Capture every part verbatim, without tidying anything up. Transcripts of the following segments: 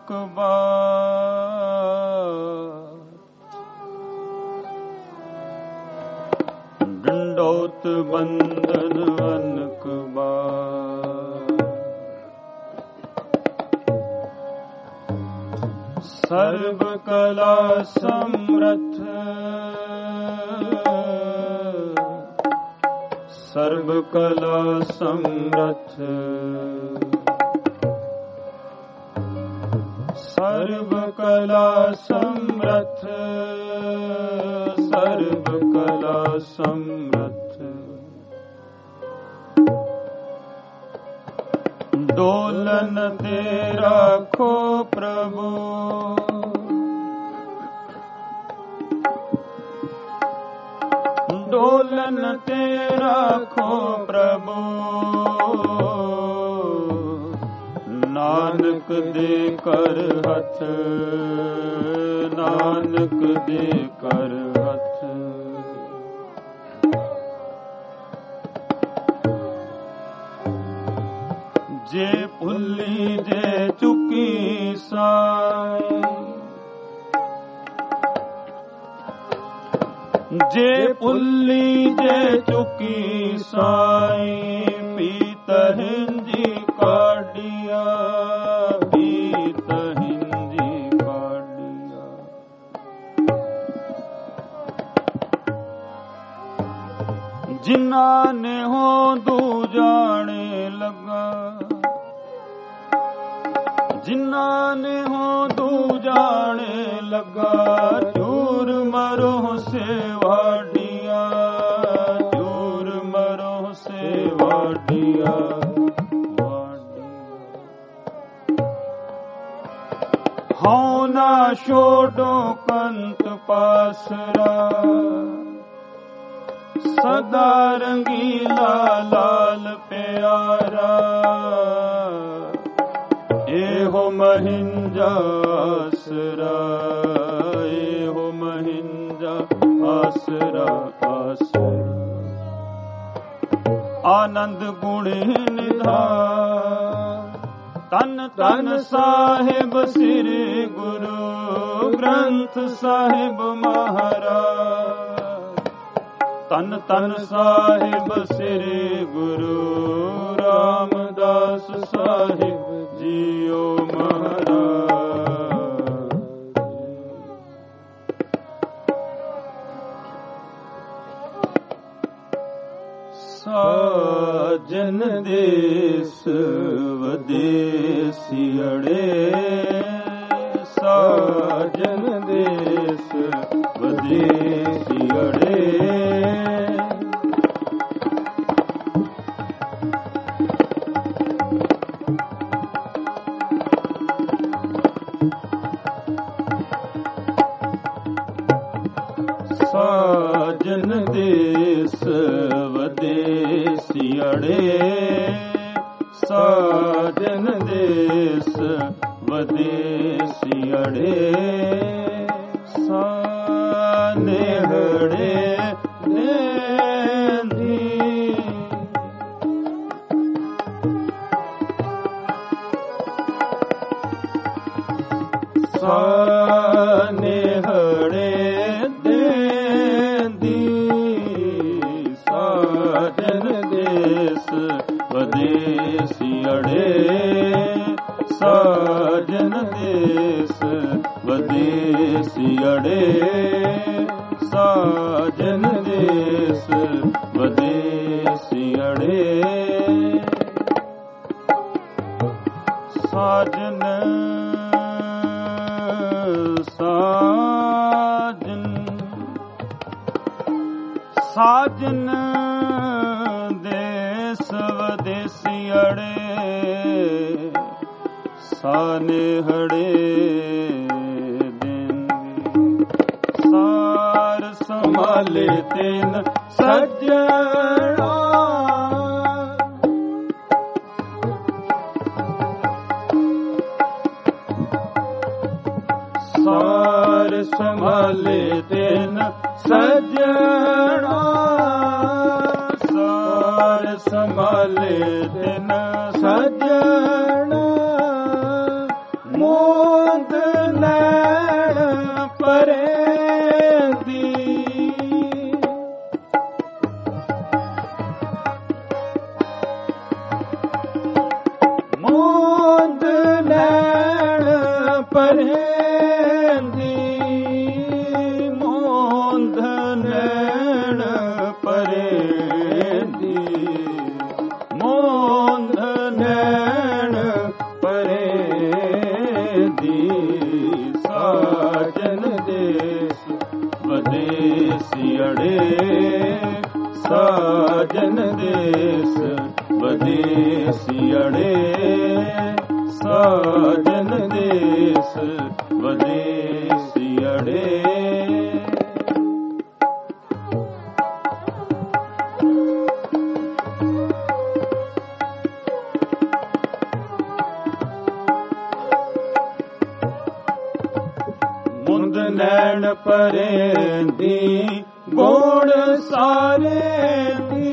एक बार दंडौत बंदन अनक बार सर्व कला समर्थ सर्व कला समर्थ सर्व कला समर्थ सर्व कला समर्थ डोलन दे राखो प्रभु डोलन ते राखो प्रभु नानक दे कर हथ नानक दे कर हथ जे भुल्ली जे चुकी साई जे भुल्ली जे चुकी साई पीत हिंजी काडिया पीत हिंजी काडिया जिन्ना ने हो दू जाने लगा जिन्ना ने हो दू जाने लगा चूर मरो से वाडिया चूर मरो से वाडिया हाँ ना छोड़ो कंत पासरा सदा रंगीला लाल प्यारा एहो महिंजा आसरा एहो महिंजा आसरा आसरा आनंद गुण निधान तन तन साहिब श्री गुरु ग्रंथ साहिब महाराज तन तन साहिब श्री गुरु रामदास साहिब जियो महाराज साजन देश वदेसियड़े साजन देश वदेसियड़े साजन देश वदेसियड़े साजन देश वदेसियड़े सानेहड़े नेंधी सानेहड़े वदेसियड़े साजन देश वदेसियड़े साजन देश वदेसियड़े साजन साजन साजन वदेसियड़े सानेहड़े देंगे सार संभाले तेन सज्जना सार संभाले तेन सज्जना सार संभाले तेन सज्जना मोर ਪਰੇਂਦੀ ਮੋਂਧ ਨੈਣ ਪਰੇਂਦੀ ਮੋਂਧ ਨੈਣ ਪਰੇਂਦੀ ਸਾਜਨ ਦੇਸ ਵਦੇਸੀਅੜੇ ਸਾਜਨ ਦੇਸ ਵਦੇਸੀਅੜੇ ਸਾਜਨ ਦੇਸ ਵਦੇਸੀਅੜੇ ਮੁੰਦ ਨੈਣ ਪਰੇਂਦੀ ਗੋੜ ਸਾਰੇ ਦੀ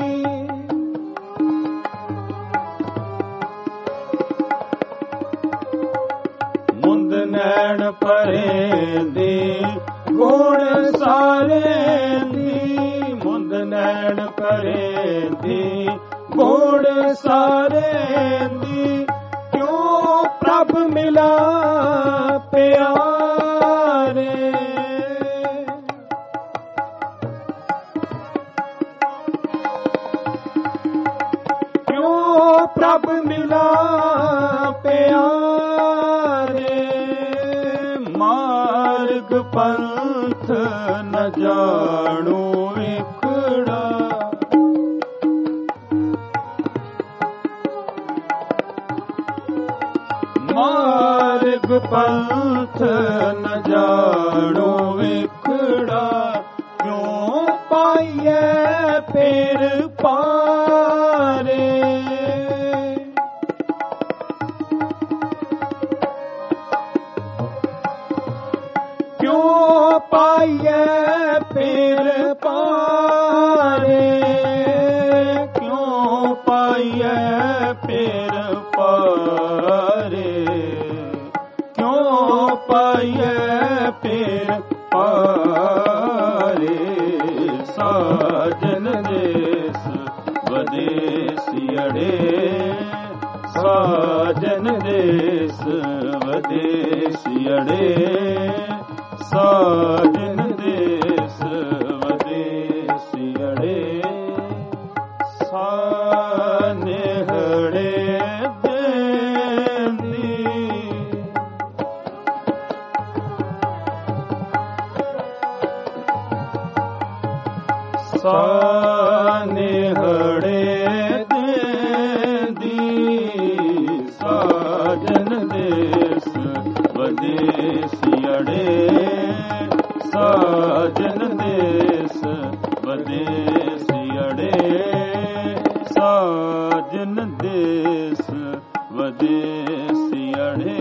ਮੁੰਦ ਨੈਣ ਪਰੇਂਦੀ ਗੋੜ ਸਾਰੇ ਦੀ ਮੁੰਦ ਨੈਣ ਪਰੇਂਦੀ ਗੋੜ ਸਾਰੇ ਦੀ ਕਿਉਂ ਪ੍ਰਭ ਮਿਲਾ ਪਿਆਰੇ ਕਿਉਂ ਪ੍ਰਭ ਮਿਲਾ ਪਿਆਰੇ ਮਾਰਗ ਪੰਥ ਨ ਜਾਣੂ ਵਿਖੜਾ ਮਾਰਗ ਪੰਥ ਨ ਜਾਣੋ ਵਿਖੜਾ ਕਿਉਂ ਪਾਈਐ ਪੇਰ ਪਾਰੇ ਕਿਉਂ ਪਾਈਐ ਪੇਰ ਪਾਰੇ ਕਿਉਂ ਪਾਈਐ ਪੇਰ ਪਾਰੇ ਕਿਉਂ ਪਾਈਐ ਪੇਰ ਪਾਰੇ ਸਾਜਨ ਦੇਸ ਵਦੇਸੀਅੜੇ ਸਾਜਨ ਦੇਸ ਵਦੇਸੀਅੜੇ ਸਾਜਨ ਦੇਸ ਵਦੇਸੀਅੜੇ ਸਾਨੇਹੜੇ ਦੇਂਦੀ ਸਾਨੇਹੜੇ ਦੇਂਦੀ ਸਾਜਨ ਦੇਸ ਵਦੇਸੀਅੜੇ ਸਾਜਨ ਦੇਸ ਵਦੇਸੀਅੜੇ ਸਾਜਨ ਦੇਸ ਵਦੇਸੀਅੜੇ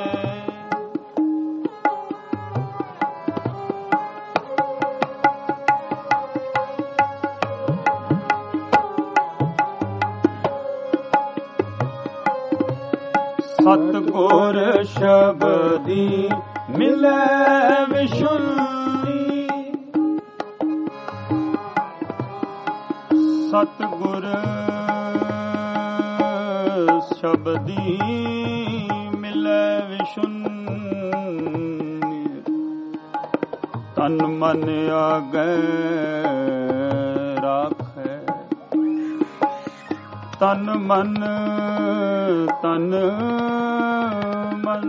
ਸਤਿਗੁਰ ਸ਼ਬਦੀ ਮਿਲੈ ਵਿਸ਼ੁੰਨੀ ਸਤਿਗੁਰ ਸ਼ਬਦੀ ਮਿਲੈ ਵਿਸ਼ੁੰਨੀ ਤਨ ਮਨ ਆਗੈ ਰਾਖੈ ਤਨ ਮਨ ਤਨ ਮਨ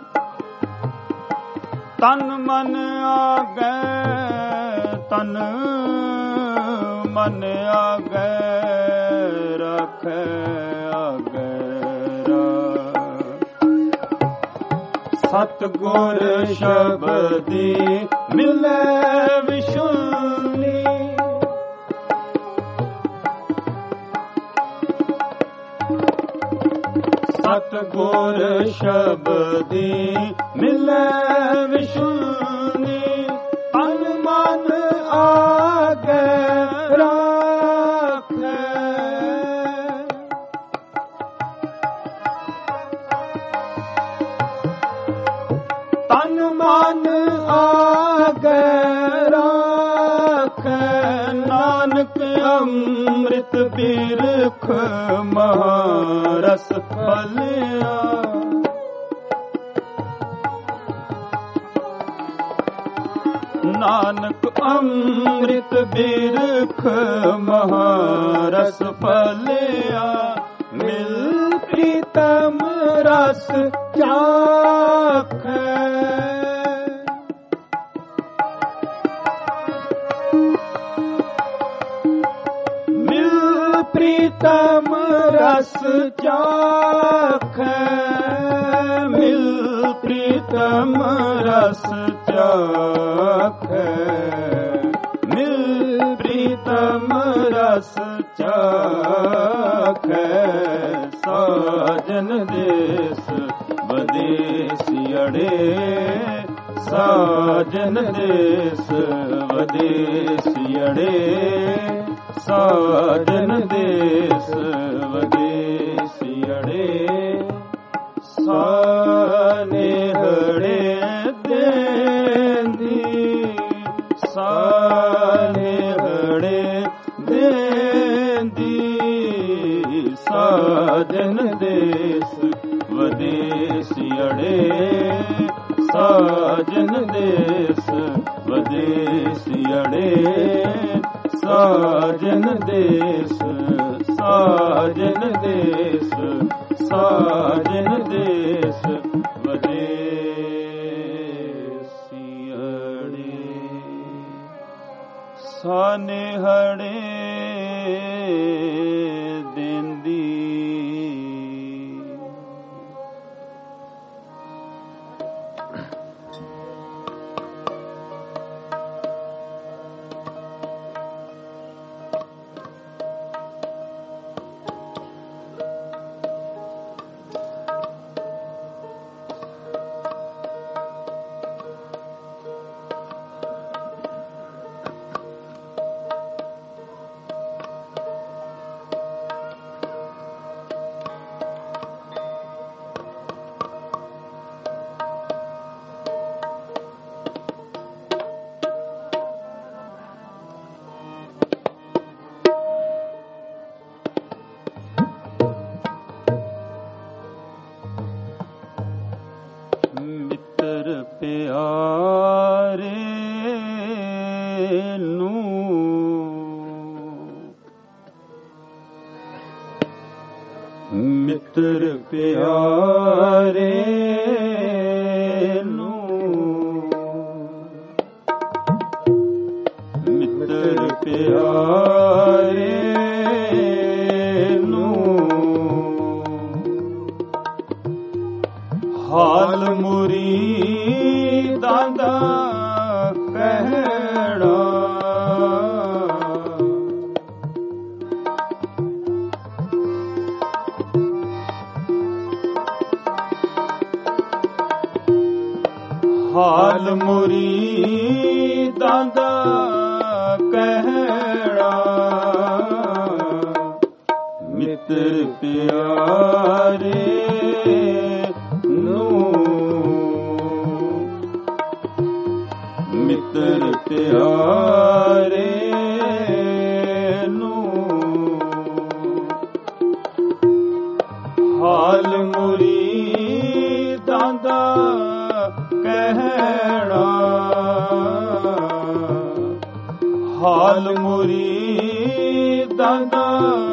ਤਨ ਮਨ ਆਗੈ ਤਨ ਮਨ ਆਗੈ ਰਾਖੈ ਆਗੈ ਸਤਿਗੁਰ ਸ਼ਬਦੀ ਮਿਲੈ ਵਿਸ਼ੁੰਨੀ ਸਤਿਗੁਰ ਸ਼ਬਦੀ ਮਿਲੈ ਵਿਸ਼ੁੰਨੀ ਤਨ ਮਨ ਆਗੈ ਰਾਖੈ ਤਨ ਮਨ ਆਗੈ ਰਾਖੈ ਨਾਨਕ ਅੰਮ੍ਰਿਤ ਬਿਰਖ ਮਹਾਰਸ ਫਲਿਆ ਨਾਨਕ ਅੰਮ੍ਰਿਤ ਬਿਰਖ ਮਹਾਰਸ ਫਲਿਆ, ਮਿਲ ਪ੍ਰੀਤਮ ਰਸ ਚਾਖੈ। ਮਿਲ ਪ੍ਰੀਤਮ ਰਸ ਚਾਖੈ, ਮਿਲ ਪ੍ਰੀਤਮ ਰਸ ਚਾਖੈ, ਮਿਲ ਪ੍ਰੀਤਮ ਰਸ ਚਾਖੈ। ਸਾਜਨ ਦੇਸ ਵਿਦੇਸੀਅੜੇ, ਸਾਜਨ ਦੇਸ ਵਿਦੇਸੀਅੜੇ, ਸਾਜਨ ਦੇਸ ਵਿਦੇਸੀਅੜੇ। ਸਾਨੇਹੜੇ ਦੇਂਦੀ, ਸਾਨੇਹੜੇ ਦੇਂਦੀ, ਸਾਜਨ ਦੇਸ ਵਿਦੇਸੀਅੜੇ, ਸਾਜਨ ਦੇਸ ਵਿਦੇਸੀਅੜੇ, ਸਾਜਨ ਦੇਸ, ਸਾਜਨ ਦੇਸ, ਸਾਜਨ ਦੇਸ ਵਿਦੇਸੀਅੜੇ। ਸਾਨੇਹੜੇ ਦੇਂਦੀ, ਪਿਆਰੇ ਨੂੰ ਮਿੱਤਰ ਪਿਆਰੇ ਨੂੰ, ਮਿੱਤਰ ਪਿਆਰੇ ਨੂੰ ਹਾਲ ਮੁਰੀਦਾਂ ਦਾ ਕਹਿਣਾ, ਹਾਲ ਮੁਰੀਦਾਂ ਦਾ ਕਹਿਣਾ, ਮਿੱਤਰ ਪਿਆਰੇ ਮਿੱਤਰ ਪਿਆਰੇ ਨੂੰ ਹਾਲ ਮੁਰੀਦਾਂ ਦਾ ਕਹਿਣਾ, ਹਾਲ ਮੁਰੀਦਾਂ ਦਾ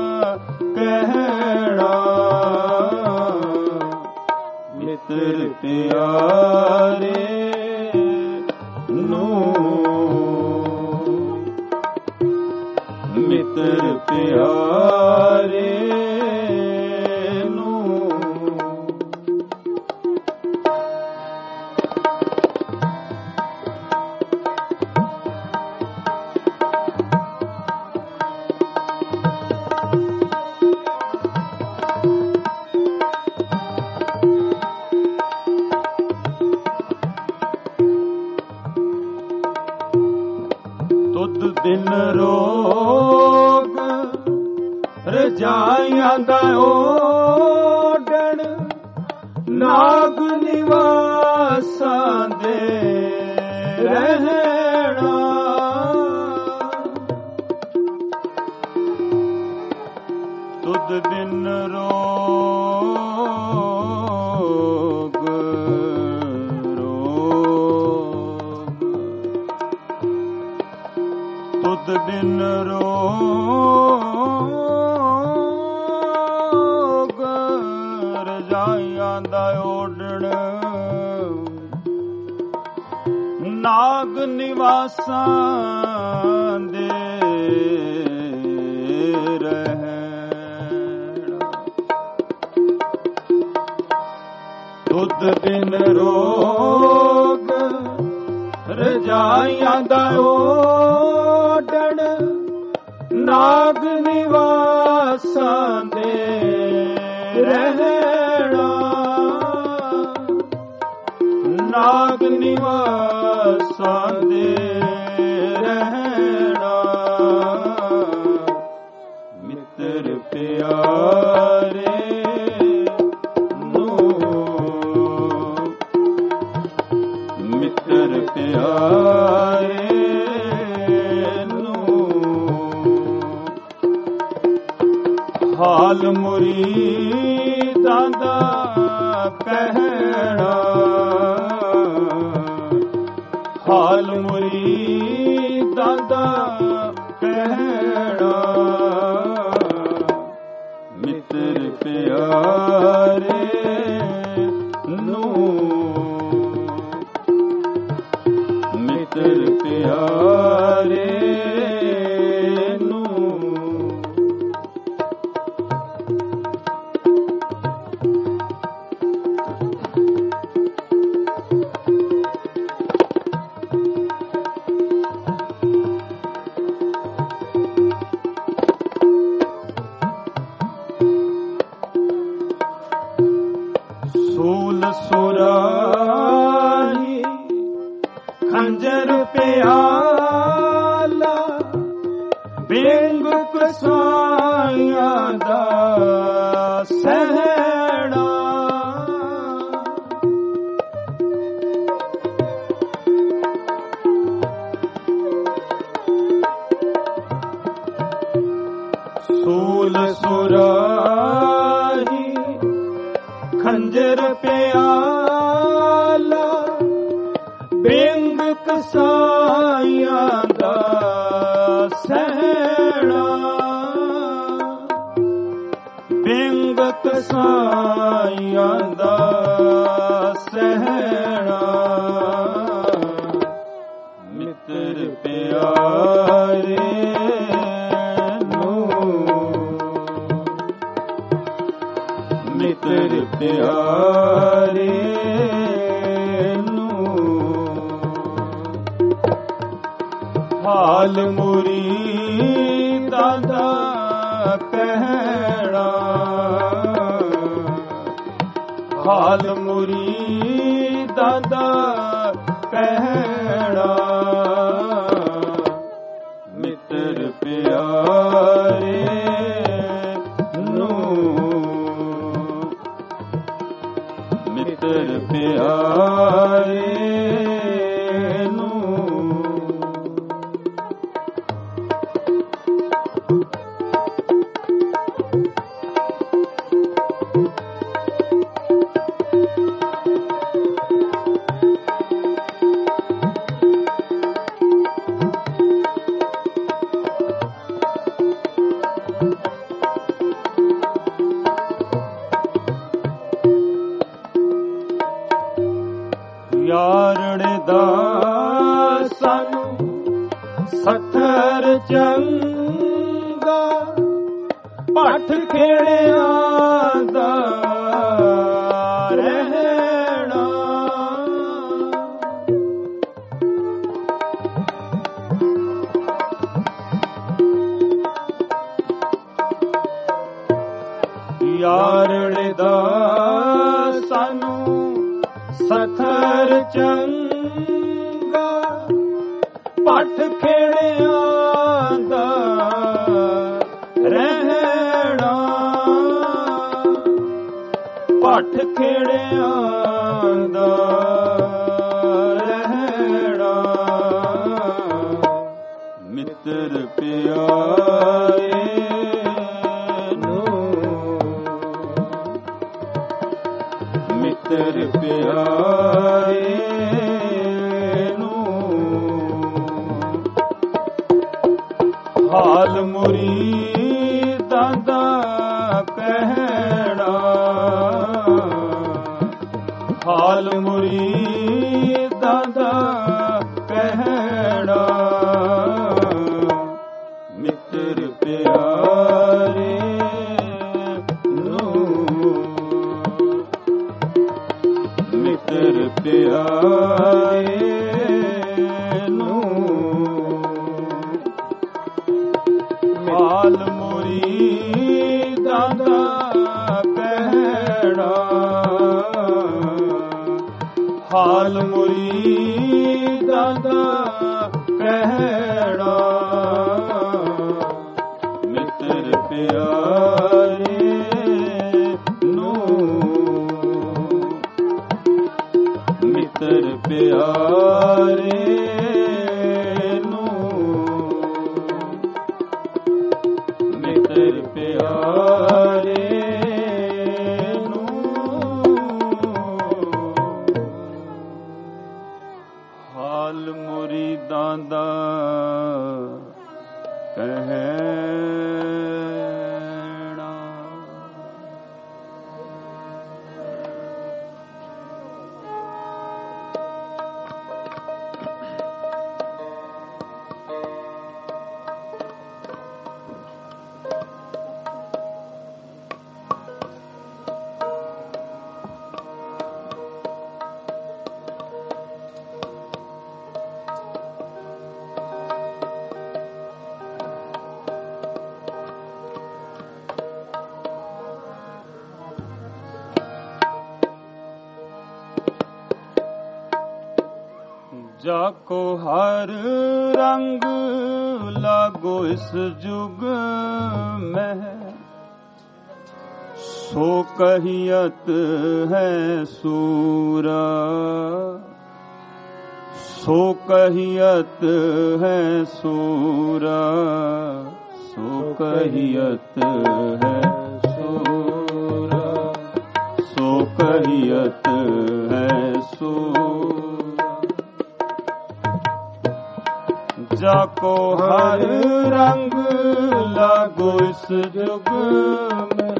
ਕਹਿਣਾ, ਮਿੱਤਰ ਪਿਆਰੇ ਮਿੱਤਰ ਪਿਆਰੇ ਨੂੰ ਤੁਧ ਦਿਨ ਰੋਗ ਰਜਾਈਆਂ ਦਾ ਓਡਣ, ਨਾਗ ਨਿਵਾਸਾਂ ਦੇ ਰਹਿਣਾ, ਤੁਧ ਦਿਨ ਰੋਗ ਰੋਗ ਦੁੱਧ ਬਿਨ ਰੋਗ ਰਜਾਈਆਂ ਦਾ ਓਡਣ ਨਾਗ ਨਿਵਾਸਾਂ ਦੇ ਰਹਿਣ ਦੁੱਧ ਬਿਨ ਰੋਗ ਰਜਾਈਆਂ ਦਾ ਓਡਣ ਨਾਗ ਨਿਵਾਸਾਂ ਦੇ ਰਹਿਣਾ ਨਾਗ ਨਿਵਾਸਾਂ ਦੇ ਰਹਿਣਾ ਮਿੱਤਰ ਪਿਆਰੇ ਨੂੰ ਮਿੱਤਰ ਪਿਆਰੇ ਨੂੰ ਹਾਲ ਮੁਰੀਦਾਂ ਦਾ ਕਹਿਣਾ ਹਾਲ ਮੁਰੀਦਾਂ ਦਾ ਕਹਿਣਾ ਮਿੱਤਰ ਪਿਆਰੇ ਨੂੰ ਮਿੱਤਰ ਪਿਆਰੇ ਨੂੰ ਸੂਲ ਸੁਰਾਹੀ ਖੰਜਰ ਪਿਆਲਾ ਬੇਂਗ ਕਸਾਈਆਂ ਦਾ ਸਹਿਣਾ ਸੂਲ ਸੁਰਾਹੀ ਖੰਜਰ ਪਿਆਲਾ ਬੇਂਗ ਕਸਾਈਆਂ ਦਾ ਸਹਿਣਾ ਬੇਂਗ ਕਸਾਈਆਂ ਦਾ ਸਹਿਣਾ ਮਿੱਤਰ ਪਿਆਰੇ ਮਿੱਤਰ ਪਿਆਰੇ ਨੂੰ ਹਾਲ ਮੁਰੀਦਾਂ ਦਾ ਕਹਿਣਾ ਹਾਲ ਮੁਰੀਦਾਂ ਦਾ ਕਹਿਣਾ ਮਿੱਤਰ ਪਿਆਰੇ ਮਿੱਤਰ ਪਿਆਰੇ ਨੂੰ ਯਾਰੜੇ ਦਾ ਸਾਨੂੰ ਸੱਥਰ ਚੰਗਾ ਪੱਠ ਖੇੜਿਆਂ ਦਾ ਰਹਿਣਾ ਯਾਰੜੇ ਦਾ ਸਾਨੂੰ ਸਥਰ ਚੰਗਾ ਪੱਠ ਖੇੜਿਆਂ ਦਾ ਰਹਿਣਾ ਪੱਠ ਖੇੜਿਆਂ ਦਾ ਰਹਿਣਾ ਮਿੱਤਰ ਪਿਆਰੇ ਮਿੱਤਰ ਪਿਆਰੇ ਨੂੰ दादा कहना, हाल मुरी दादा कहना, मित्र प्यारे नू, मित्र प्यारे नू, हाल मुरी दादा कहना, हाल मुरी दादा कहना, मित्र प्यारे नू, मित्र प्यारे नू, मित्र प्यारे नू, हाल मुरी दादा कहना। जाको हर रंग लागो इस जुग में, सो कहियत है सूरा, सो कहियत है सूरा, सो कहियत है सूरा, सो कहियत है सूरा, जाको हर रंग लागो इस जुग में,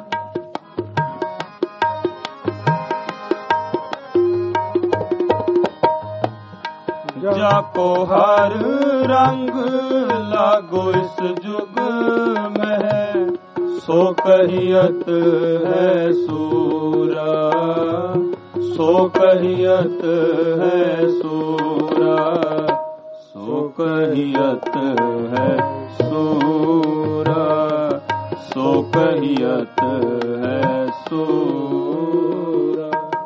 जाको हर रंग लागो इस जुग में, सो कहियत है सूरा, सो कहियत है सूरा, सो कहियत है सूरा, सो कहियत है सूरा।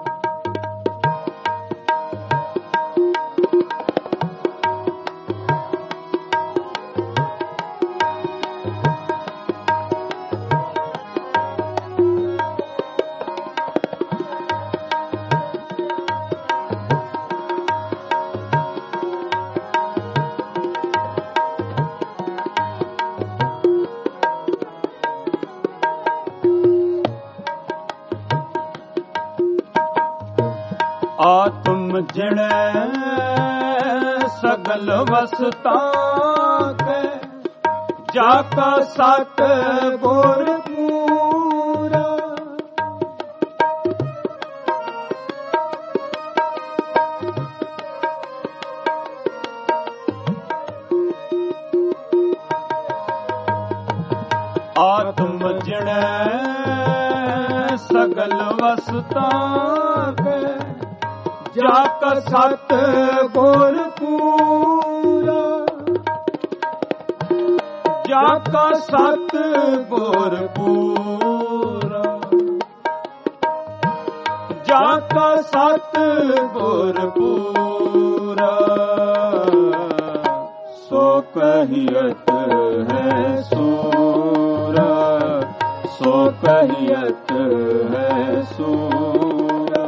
आत्म जिणे सगल वसता के, जाका सत गुर पूरा, आत्म जिणे सगल वसता के, जाका सत गुर पूरा, जाका सत गुर पूरा, जाका सत गुर पूरा, सो कहियत है सूरा, सो कहियत है सूरा,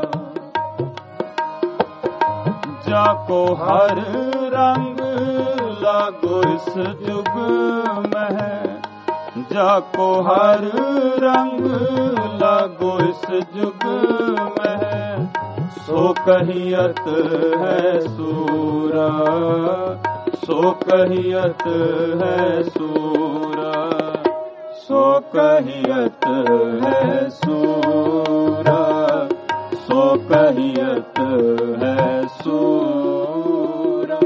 जाको हर रंग लागो इस जुग में, जाको हर रंग लागो इस जुग में, सो कहियत है सूरा, सो कहियत है सूरा, सो कहियत है सूरा, सो कहियत है सूरा।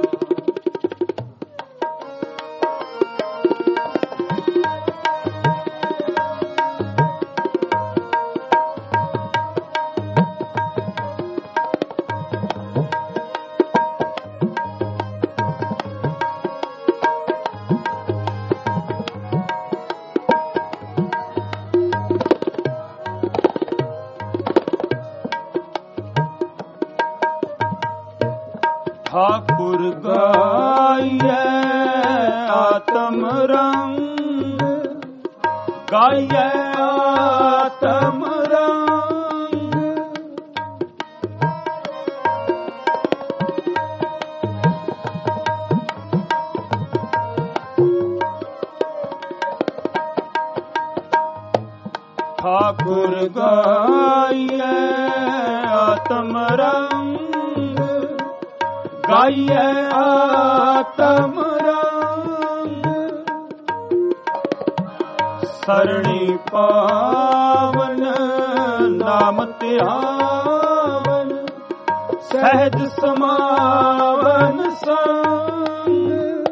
ठाकुर गाइए आत्म रंग, गाइए आत्म रंग। ठाकुर गाइए आत्म रंग, गाइए आत्म रंग। सरणी पावन नाम ध्यावन, सहज समावन संग।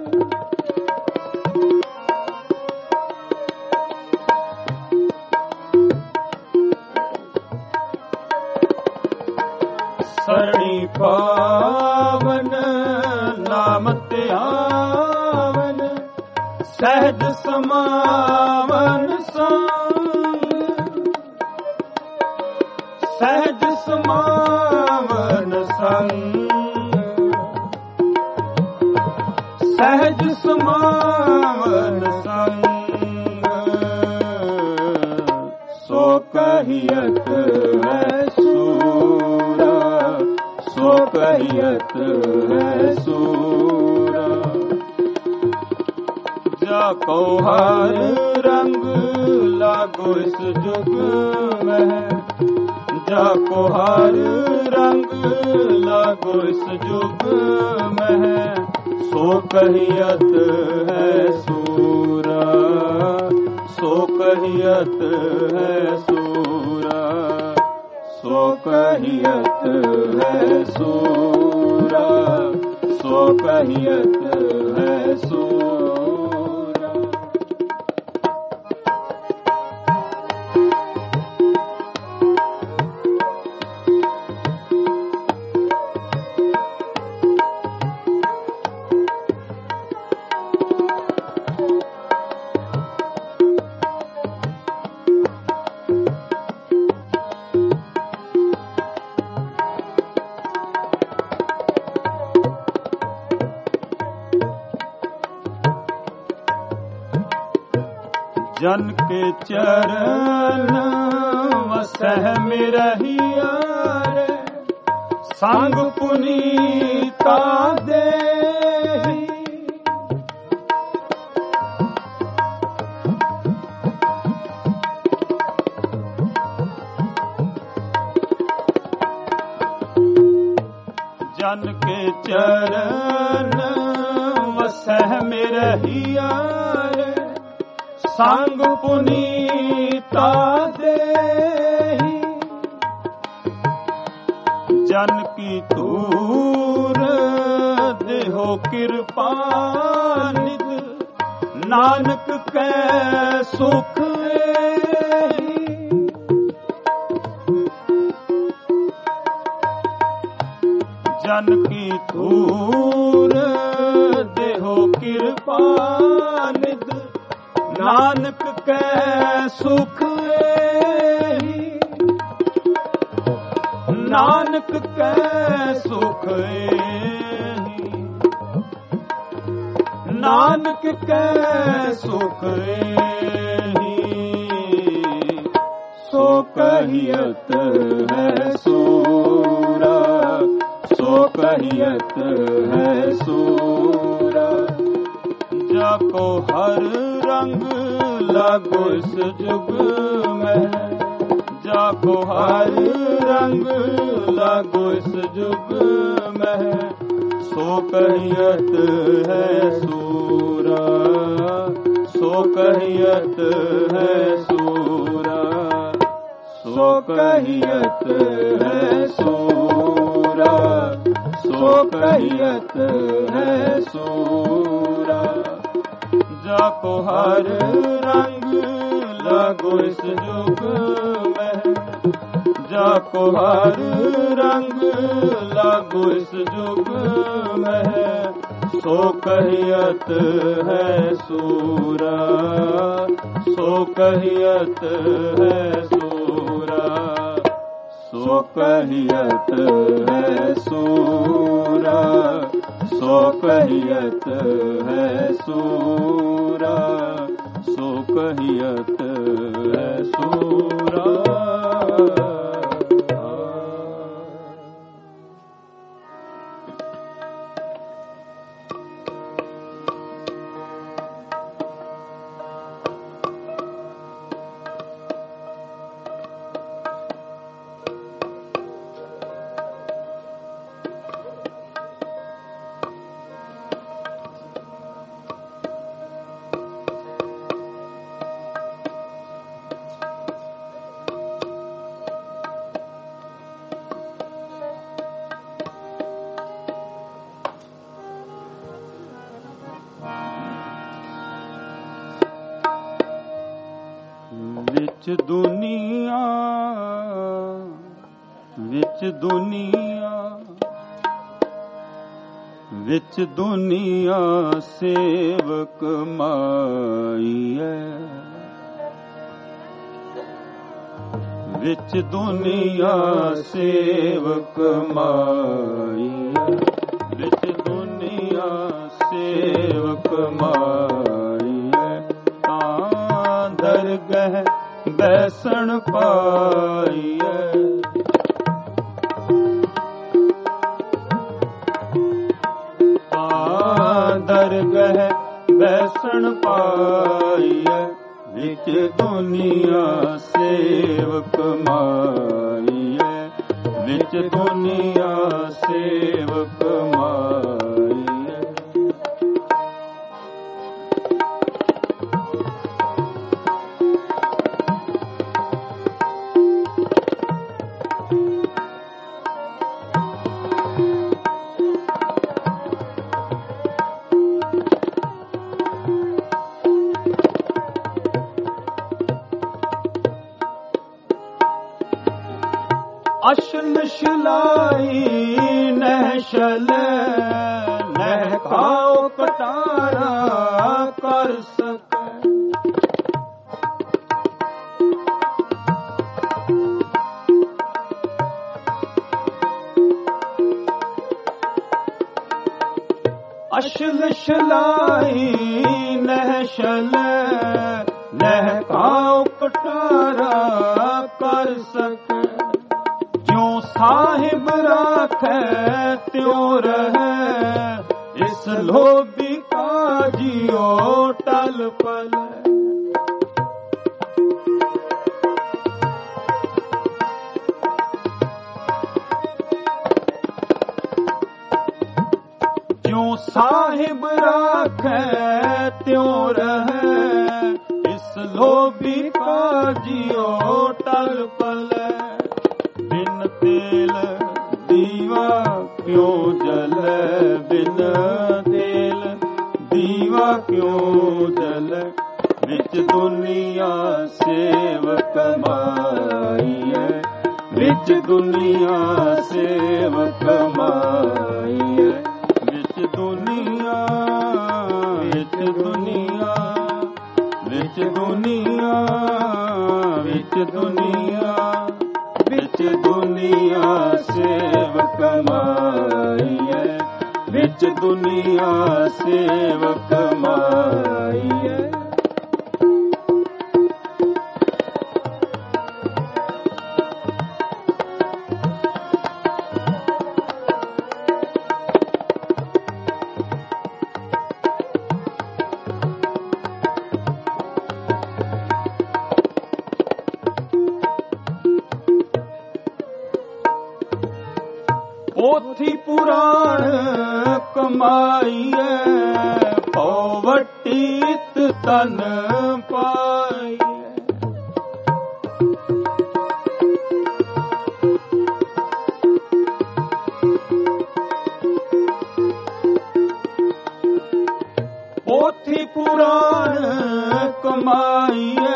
सरणी पावन नाम ध्यावन, सहज समावन संग। सहज समावन संग, सहज समावन संग। सो कहियत है सूरा, सो कहियत है सूरा। जाको हर रंग लागो इस जुग में, जाको हर रंग लागो इस जुग में। सो कहियत है सूरा, सो कहियत है सूरा, सो कहियत है सूरा, सो कहियत है सूरा। जन के चरण वसह मिरहिया रे, संग पुनीता देहि। जन के चरण वसह मिरहिया रे, संग पुनीता देहि। जन की तूर देहो कृपा निध, नानक कै सुख एहि। जन की तूर देहो कृपा निध, नानक कै सुख एहि। नानक कै सुख एहि, नानक कै सुख एहि। सो कहियत है सूरा, सो कहियत है सूरा। जाको हर रंग लागो इस जुग में, जाको हर रंग लागो इस जुग में। सो कहियत है सूरा, सो कहियत है सूरा, सो कहियत है सूरा, सो कहियत है सूरा। जाको हर रंग लागो इस जुग में, जाको हर रंग लागो इस जुग में, सो कहियत है सूरा, सो कहियत है सूरा, सो कहियत है सूरा, सो कहियत है सूरा, सो कहियत है सूरा। विच दुनिया, विच दुनिया, विच दुनिया सेवक माईए, विच दुनिया सेवक माईए, विच दुनिया सेवक माईए। तां दरगह बैसण पाईए, दरगह बैसण पाईए, विच दुनिया सेवक माईए, विच दुनिया सेवक माईए। अशल शलाई नहशल नह खाओ कटारा कर सके, अशल शलाई नहशल नह खाओ कटारा कर सके। ज्यों साहिब राखै त्यों रहै, इस लोभी का जियो टल पल। ज्यों साहिब राखै त्यों रहै, इस लोभी का जियो टल पल। बिन तेल दीवा क्यों जले, बिन तेल दीवा क्यों जले, विच दुनिया सेवक माईए, विच दुनिया सेवक माईए, विच दुनिया, विच दुनिया, विच दुनिया, विच दुनिया, विच दुनिया सेवक माईए, विच दुनिया सेवक माईए। पोथी पुराण कमाईए, पौवट्टी ਤਨ ਪਾਈਐ। ਪੋਥੀ ਪੁਰਾਣ ਕਮਾਈਐ,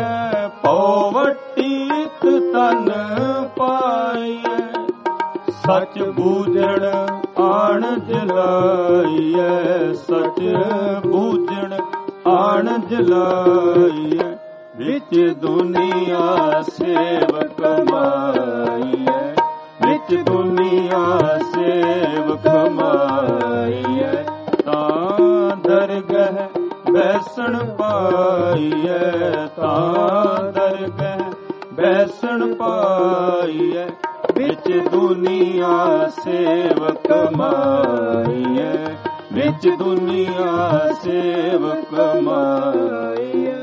ਪਉਵੱਟੀਤ ਤਨ ਪਾਈਐ। ਸਚ ਬੂਝਣ ਆਣ ਜਲਾਈਐ, ਸਚ ਬੂਝਣ ਆਣ ਜਲਾਈਐ। ਵਿੱਚ ਦੁਨੀਆ ਸੇਵਕ ਕਮਾਈਐ, ਵਿੱਚ ਦੁਨੀਆ ਸੇਵਕ ਕਮਾਈਐ। ਤਾਂ ਦਰਗਹਿ ਬੈਸਣ ਪਾਈਐ, ਤਾਂ ਦਰਗਹਿ ਬੈਸਣ ਪਾਈਐ। ਵਿੱਚ ਦੁਨੀਆ ਸੇਵਕ ਕਮਾਈਐ, ਵਿੱਚ ਦੁਨੀਆ ਸੇਵਕ ਕਮਾਈਐ।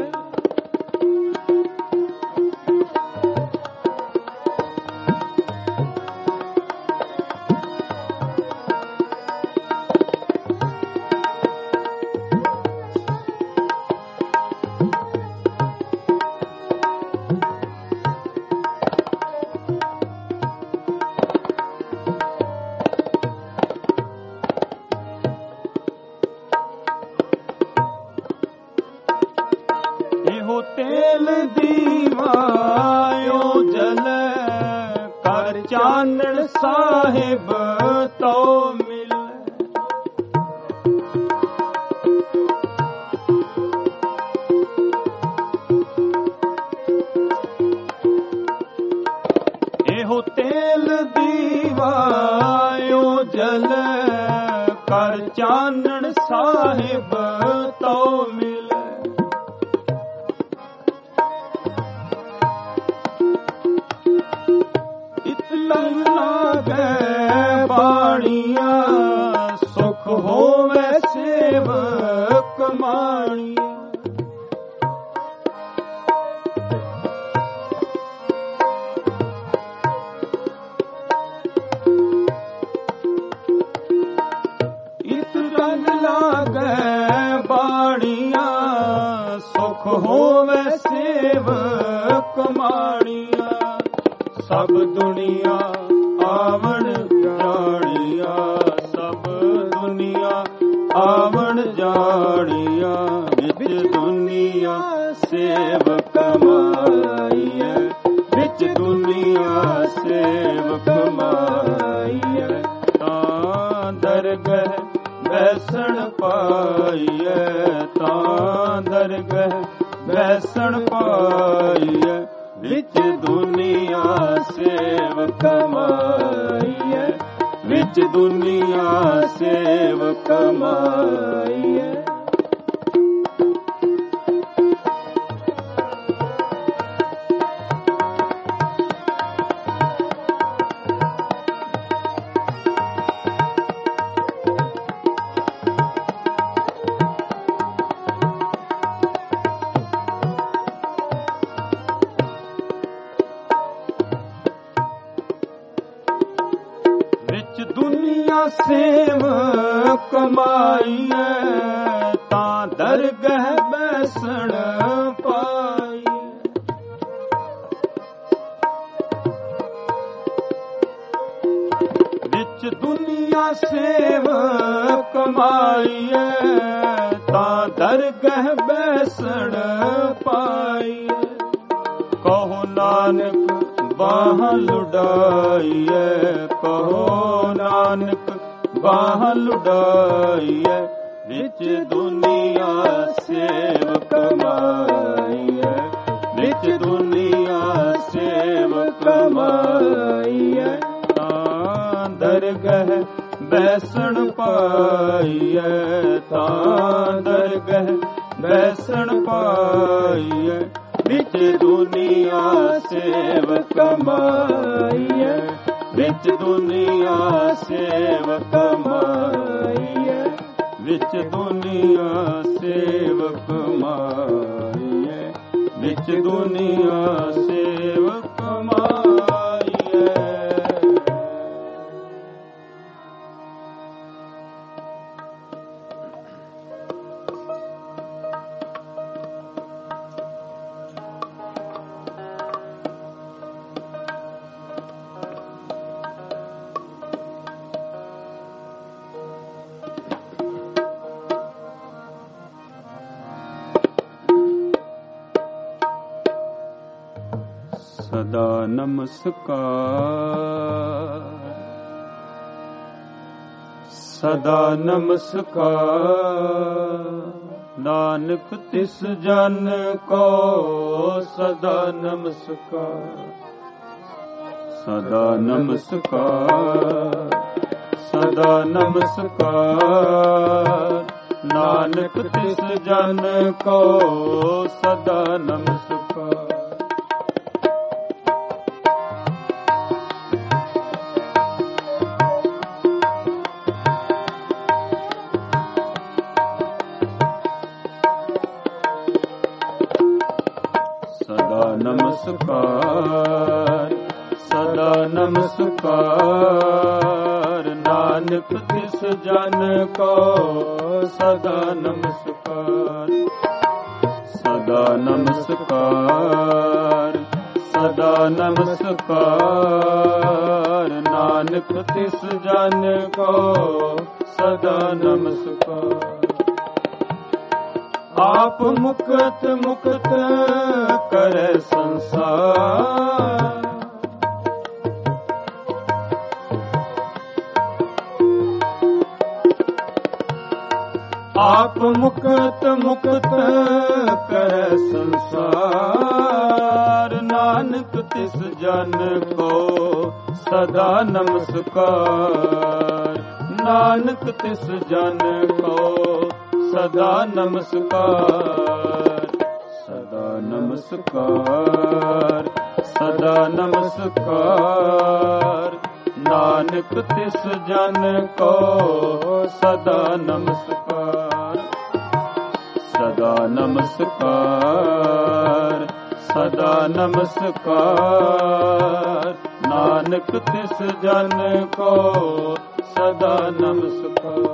ਇਹੋ ਤੇਲ ਦੀਵਾਇਓ ਜਲੈ, ਕਰ ਚਾਨਣ ਸਾਹਿਬ ਤੋ ਮਿਲੈ। ਇਹੋ ਤੇਲ ਦੀਵਾਇਓ ਜਲੈ, ਕਰ ਚਾਨਣ ਸਾਹਿਬ ਤੋ ਮਿਲੈ। ਲਾਗੈ ਬਾਣੀਆਂ, ਸੁਖ ਹੋਵੇ ਸੇਵਕ ਮਾਣੀਆਂ। ਇਤ ਰੰਗ ਲਾਗੈ ਬਾਣੀਆਂ, ਸੁਖ ਹੋਵੇ ਸੇਵਕ ਮਾਣੀਆਂ। ਸਭ ਦੁਨੀਆ ਆਵਣ ਜਾਣੀਆ, ਸਭ ਦੁਨੀਆ ਆਵਣ ਜਾਣੀਆ। ਵਿੱਚ ਦੁਨੀਆ ਸੇਵਕ ਕਮਾਈਐ, ਵਿੱਚ ਦੁਨੀਆ ਸੇਵਕ ਕਮਾਈਐ। ਤਾਂ ਦਰਗਹਿ ਬੈਸਣ ਪਾਈਐ, ਤਾਂ ਦਰਗਹਿ ਬੈਸਣ ਪਾਈਐ। ਵਿੱਚ ਦੁਨੀਆ ਸੇਵਕ ਕਮਾਈਐ, ਵਿੱਚ ਦੁਨੀਆ ਸੇਵਕ ਕਮਾਈਐ। ਦੁਨੀਆ ਸੇਵਕ ਕਮਾਈਐ, ਤਾਂ ਦਰਗਹਿ ਬੈਸਣ ਪਾਈਐ। ਵਿੱਚ ਦੁਨੀਆ ਸੇਵਕ ਕਮਾਈਐ, ਤਾਂ ਦਰਗਹਿ ਬੈਸਣ ਪਾਈਐ। ਕਹੋ ਨਾਨਕ ਬਾਹ ਲੁਡਾਈਐ, ਕਹੋ ਨਾਨਕ ਬਾਹ ਲੁਡਾਈਐ। ਵਿੱਚ ਦੁਨੀਆ ਸੇਵਕ ਕਮਾਈਐ, ਵਿੱਚ ਦੁਨੀਆ ਸੇਵਕ ਕਮਾਈਐ। ਤਾਂ ਦਰਗਹਿ ਬੈਸਣ ਪਾਈਐ, ਤਾਂ ਦਰਗਹਿ ਬੈਸਣ ਪਾਈਐ। ਵਿੱਚ ਦੁਨੀਆ ਸੇਵਕ ਕਮਾਈਐ, ਵਿੱਚ ਦੁਨੀਆ ਸੇਵਕ ਕਮਾਈਐ। ਵਿੱਚ ਦੁਨੀਆ ਸੇਵਕ ਕਮਾਈਐ, ਵਿੱਚ ਦੁਨੀਆ ਸੇਵਕ ਕਮਾਈਐ। ਸਦਾ ਨਮਸਕਾਰ, ਸਦਾ ਨਮਸਕਾਰ। ਨਾਨਕ ਤਿਸ ਜਨ ਕੋ ਸਦਾ ਨਮਸਕਾਰ, ਸਦਾ ਨਮਸਕਾਰ, ਸਦਾ ਨਮਸਕਾਰ। ਨਾਨਕ ਤਿਸ ਜਨ ਕੋ ਸਦਾ ਨਮਸਕਾਰ। ਸਦਾ ਨਮਸਕਾਰ, ਸਦਾ ਨਮਸਕਾਰ। ਨਾਨਕ ਤਿਸ ਜਨ ਕੋ ਸਦਾ ਨਮਸਕਾਰ, ਸਦਾ ਨਮਸਕਾਰ, ਸਦਾ ਨਮਸਕਾਰ। ਨਾਨਕ ਤਿਸ ਜਨ ਕੋ ਸਦਾ ਨਮਸਕਾਰ। ਆਪ ਮੁਕਤ ਮੁਕਤ ਕਰੈ ਸੰਸਾਰ, ਆਪ ਮੁਕਤ ਮੁਕਤ ਕਰੈ ਸੰਸਾਰ। ਨਾਨਕ ਤਿਸ ਜਨ ਕੋ ਸਦਾ ਨਮਸਕਾਰ, ਨਾਨਕ ਤਿਸ ਜਨ ਕੋ ਸਦਾ ਨਮਸਕਾਰ, ਸਦਾ ਨਮਸਕਾਰ, ਸਦਾ ਨਮਸਕਾਰ। ਨਾਨਕ ਤਿਸ ਜਨ ਕੋ ਸਦਾ ਨਮਸਕਾਰ, ਸਦਾ ਨਮਸਕਾਰ, ਸਦਾ ਨਮਸਕਾਰ। ਨਾਨਕ ਤਿਸ ਜਨ ਕੋ ਸਦਾ ਨਮਸਕਾਰ।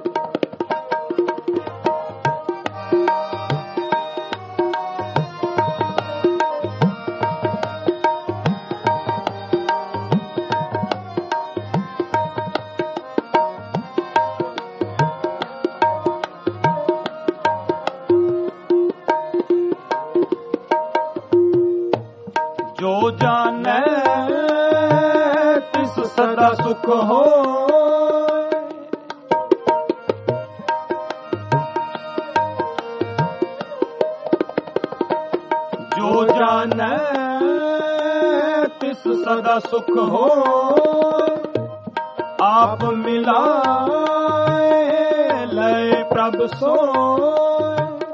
ਜੋ ਜਾਣੈ ਤਿਸ ਸਦਾ ਸੁਖ ਹੋਇ, ਜੋ ਜਾਣੈ ਤਿਸ ਸਦਾ ਸੁਖ ਹੋਇ। ਆਪ ਮਿਲਾਏ ਲੈ ਪ੍ਰਭ ਸੋਇ,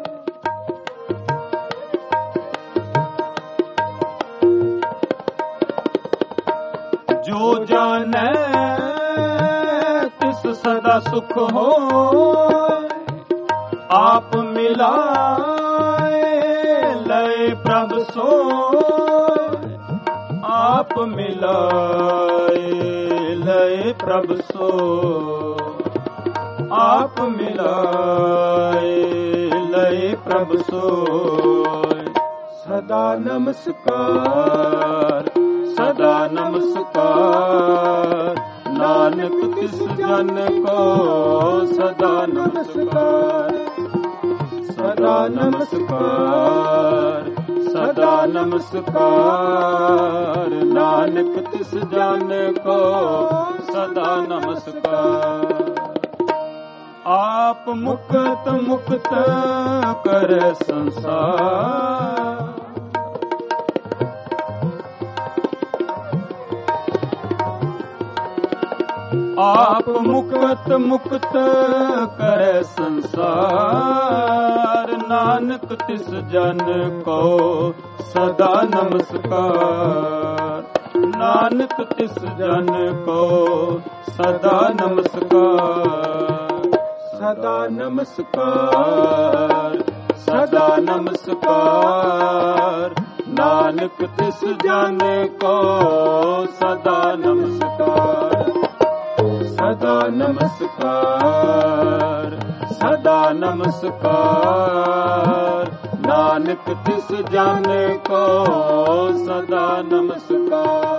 ਜੋ ਜਾਣੈ ਤਿਸ ਸਦਾ ਸੁਖ ਹੋਇ। ਆਪ ਮਿਲਾਏ ਲੈ ਪ੍ਰਭ ਸੋਇ, ਆਪ ਮਿਲਾਏ ਲੈ ਪ੍ਰਭ ਸੋਇ, ਆਪ ਮਿਲਾਏ ਲੈ ਪ੍ਰਭ ਸੋਇ। ਸਦਾ ਨਮਸਕਾਰ, ਸਦਾ ਨਮਸਕਾਰ। ਨਾਨਕ ਤਿਸ ਜਨ ਕੋ ਸਦਾ ਨਮਸਕਾਰ, ਸਦਾ ਨਮਸਕਾਰ, ਸਦਾ ਨਮਸਕਾਰ। ਨਾਨਕ ਤਿਸ ਜਨ ਕੋ ਸਦਾ ਨਮਸਕਾਰ। ਆਪ ਮੁਕਤ ਮੁਕਤ ਕਰੈ ਸੰਸਾਰ, ਆਪ ਮੁਕਤ ਮੁਕਤ ਕਰੈ ਸੰਸਾਰ। ਨਾਨਕ ਤਿਸ ਜਨ ਕੋ ਸਦਾ ਨਮਸਕਾਰ, ਨਾਨਕ ਤਿਸ ਜਨ ਕੋ ਸਦਾ ਨਮਸਕਾਰ, ਸਦਾ ਨਮਸਕਾਰ, ਸਦਾ ਨਮਸਕਾਰ। ਨਾਨਕ ਤਿਸ ਜਨ ਕੋ ਸਦਾ ਨਮਸਕਾਰ, ਸਦਾ ਨਮਸਕਾਰ, ਸਦਾ ਨਮਸਕਾਰ। ਨਾਨਕ ਤਿਸ ਜਨ ਕੋ ਸਦਾ ਨਮਸਕਾਰ।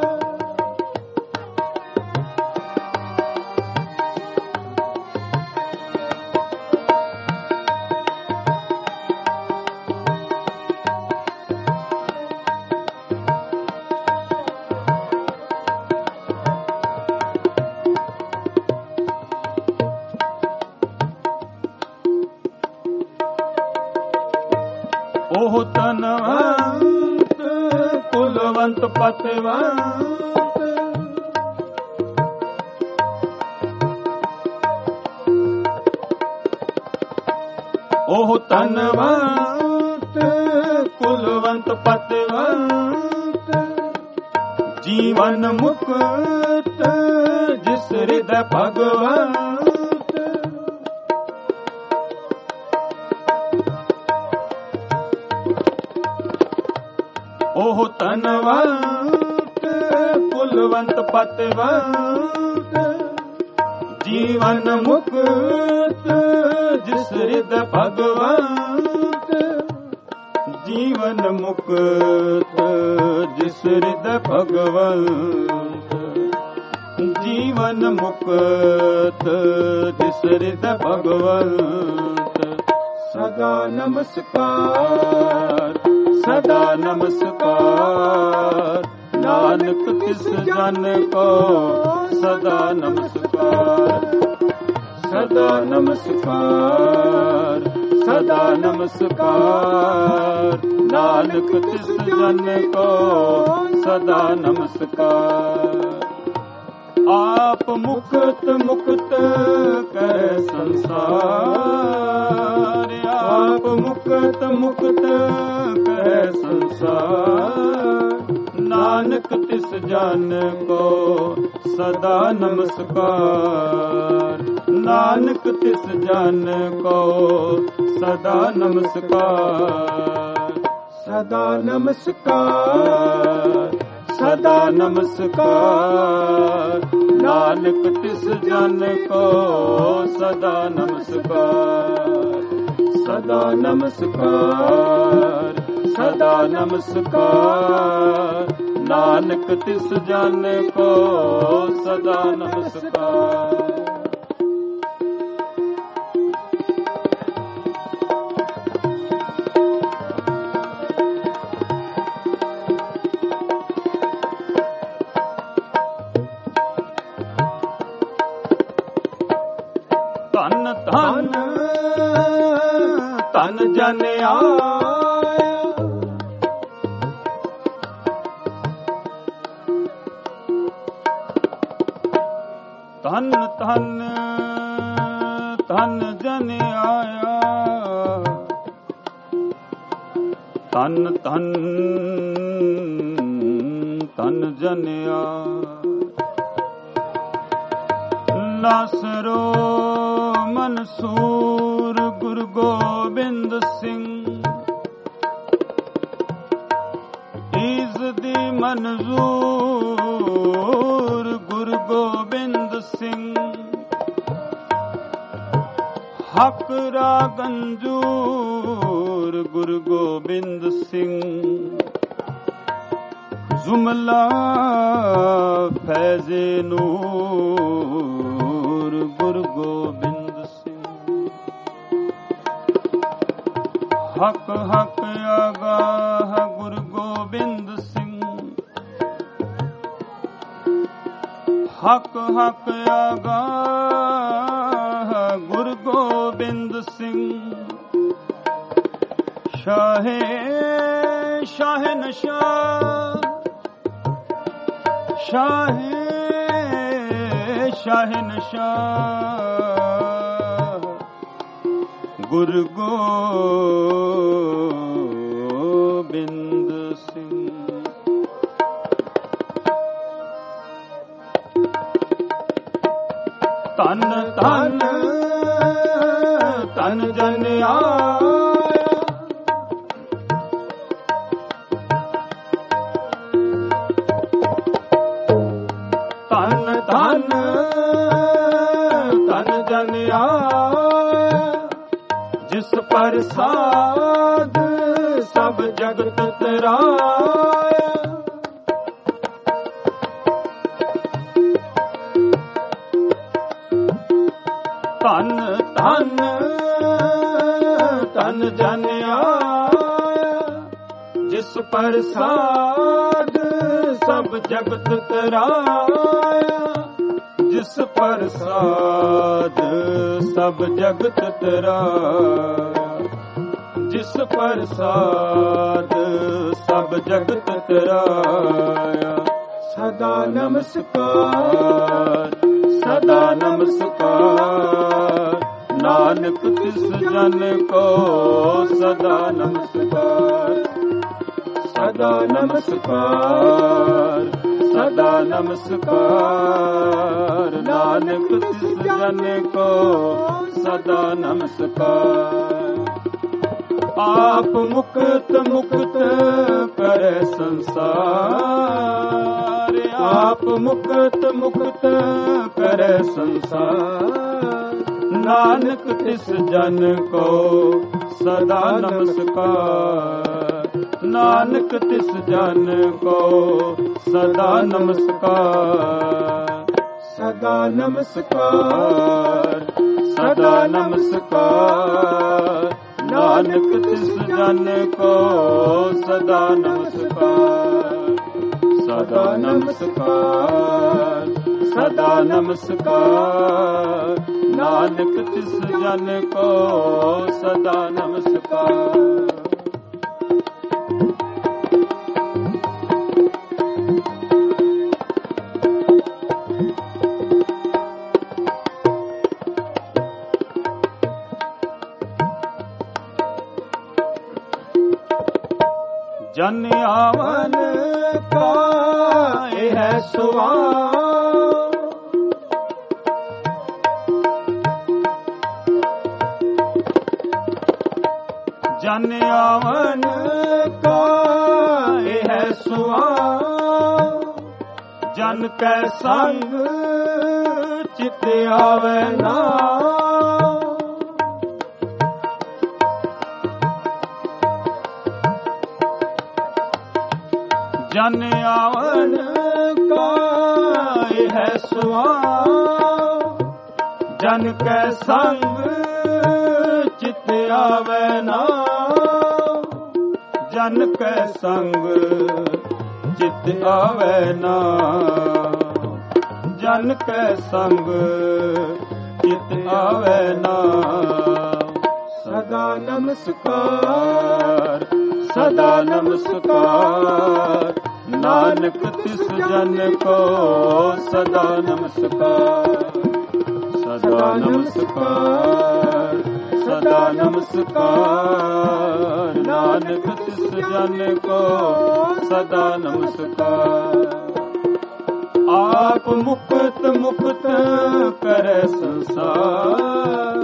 ਕੁਲਵੰਤ ਪਤਵੰਤ ਉਹ ਧਨਵੰਤ ਕੁਲਵੰਤ ਪਤਵੰਤ ਜੀਵਨ ਮੁਕਤ ਜਿਸ ਹਿਰਦੈ ਭਗਵੰਤ ਉਹ ਧਨਵੰਤ ਕੁਲਵੰਤ ਪਤਵੰਤ ਜੀਵਨ ਮੁਕਤ ਜਿਸ ਹਿਰਦੈ ਭਗਵੰਤ ਜੀਵਨ ਮੁਕਤ ਜਿਸ ਹਿਰਦੈ ਭਗਵੰਤ ਜੀਵਨ ਮੁਕਤ ਜਿਸ ਹਿਰਦੈ ਭਗਵੰਤ ਸਦਾ ਨਮਸਕਾਰ ਸਦਾ ਨਮਸਕਾਰ ਨਾਨਕ ਤਿਸ ਜਨ ਕੋ ਸਦਾ ਨਮਸਕਾਰ ਸਦਾ ਨਮਸਕਾਰ ਸਦਾ ਨਮਸਕਾਰ ਨਾਨਕ ਤਿਸ ਜਨ ਕੋ ਸਦਾ ਨਮਸਕਾਰ ਆਪ ਮੁਕਤ ਮੁਕਤ ਕੈ ਸੰਸਾਰ ਆਪ ਮੁਕਤ ਮੁਕਤ ਕੈ ਸੰਸਾਰ ਨਾਨਕ ਤਿਸ ਜਨ ਕੋ ਸਦਾ ਨਮਸਕਾਰ ਨਾਨਕ ਤਿਸ ਜਨ ਕੋ ਸਦਾ ਨਮਸਕਾਰ ਸਦਾ ਨਮਸਕਾਰ ਸਦਾ ਨਮਸਕਾਰ ਨਾਨਕ ਤਿਸ ਜਨ ਕੋ ਸਦਾ ਨਮਸਕਾਰ ਸਦਾ ਨਮਸਕਾਰ ਸਦਾ ਨਮਸਕਾਰ ਨਾਨਕ ਤਿਸ ਜਨ ਕੋ ਸਦਾ ਨਮਸਕਾਰ ਧੰਨ ਧੰਨ ਧੰਨ ਜਨ ਆਇਆ ਧੰਨ ਧੰਨ ਧੰਨ ਜਨ ਆਇਆ ਧੰਨ ਧੰਨ ਧੰਨ ਜਨ ਆਇਆ ਨਾਸਰੋ ਮਨਸੂਰ ਗੁਰੂ ਗੋਬਿੰਦ ਸਿੰਘ ਈਜ਼ ਦੀ ਮਨਜ਼ੂਰ ਗੁਰੂ ਗੋਬਿੰਦ ਸਿੰਘ ਹਕ ਰਾਗੰਜੂਰ ਗੁਰੂ ਗੋਬਿੰਦ ਸਿੰਘ ਜ਼ੁਮਲਾ ਫੈਜ਼ੇ ਨੂਰ ਗੁਰੂ ਗੋਬਿੰਦ ਹਕ ਹਕ ਆਗਾਹ ਗੁਰੂ ਗੋਬਿੰਦ ਸਿੰਘ ਹਕ ਹਕ ਆਗਾਹ ਗੁਰੂ ਗੋਬਿੰਦ ਸਿੰਘ ਸ਼ਾਹੇ ਸ਼ਾਹਨਸ਼ਾਹ ਸ਼ਾਹੇ ਸ਼ਾਹਨਸ਼ਾਹ ਗੁਰੂ ਗੋਬਿੰਦ ਸਿੰਘ ਧੰਨ ਧੰਨ ਧੰਨ ਜਨ ਆਇਆ ਧੰਨ ਧੰਨ ਧੰਨ ਜਨ ਆਇਆ ਜਿਸ ਪ੍ਰਸਾਦ ਸਭ ਜਗਤ ਤਰਾਇਆ ਧੰਨ ਧੰਨ ਧੰਨ ਜਨ ਆਇਆ ਜਿਸ ਪ੍ਰਸਾਦ ਸਭ ਜਗਤ ਤਰਾਇਆ ਜਿਸ ਪ੍ਰਸਾਦ ਸਭ ਜਗਤ ਤਰਾਇਆ ਜਿਸ ਪ੍ਰਸਾਦ ਸਭ ਜਗਤ ਤਰਾਇਆ। ਸਦਾ ਨਮਸਕਾਰ ਸਦਾ ਨਮਸਕਾਰ ਨਾਨਕ ਤਿਸ ਜਨ ਕੋ ਸਦਾ ਨਮਸਕਾਰ। ਸਦਾ ਨਮਸਕਾਰ ਸਦਾ ਨਮਸਕਾਰ ਨਾਨਕ ਤਿਸ ਜਨ ਕੋ ਸਦਾ ਨਮਸਕਾਰ। ਆਪ ਮੁਕਤ ਮੁਕਤ ਕਰੈ ਸੰਸਾਰ। ਆਪ ਮੁਕਤ ਮੁਕਤ ਕਰੈ ਸੰਸਾਰ ਨਾਨਕ ਤਿਸ ਜਨ ਕੋ ਸਦਾ ਨਮਸਕਾਰ। ਨਾਨਕ ਤਿਸ ਜਨ ਕੋ ਸਦਾ ਨਮਸਕਾਰ। ਸਦਾ ਨਮਸਕਾਰ ਸਦਾ ਨਮਸਕਾਰ ਨਾਨਕ ਤਿਸ ਜਨ ਕੋ ਸਦਾ ਨਮਸਕਾਰ। ਸਦਾ ਨਮਸਕਾਰ ਸਦਾ ਨਮਸਕਾਰ ਨਾਨਕ ਤਿਸ ਜਨ ਕੋ ਸਦਾ ਨਮਸਕਾਰ। ਜਨ ਆਵਨ ਕਾ ਇਹ ਹੈ ਸੁਆਮ। ਜਨ ਆਵਨ ਕਾ ਇਹ ਹੈ ਸੁਆਮ। ਜਨ ਕੈ ਸੰਗ ਚਿਤ ਆਵੈ ਨਾ। ਜਨ ਆਵਨ ਕਾ ਇਹ ਹੈ ਸੁਆਮ। ਜਨ ਕੈ ਸੰਗ ਚਿਤ ਆਵੈ ਨਾ। ਜਨ ਕੈ ਸੰਗ ਚਿਤ ਆਵੈ ਨਾ। ਜਨ ਕੈ ਸੰਗ ਚਿਤ ਆਵੈ ਨਾ। ਸਦਾ ਨਮਸਕਾਰ ਸਦਾ ਨਮਸਕਾਰ ਨਾਨਕ ਤਿਸ ਜਨ ਕੋ ਸਦਾ ਨਮਸਕਾਰ। ਸਦਾ ਨਮਸਕਾਰ ਸਦਾ ਨਮਸਕਾਰ ਨਾਨਕ ਤਿਸ ਜਨ ਕੋ ਸਦਾ ਨਮਸਕਾਰ। ਆਪ ਮੁਕਤ ਮੁਕਤ ਕਰੈ ਸੰਸਾਰ।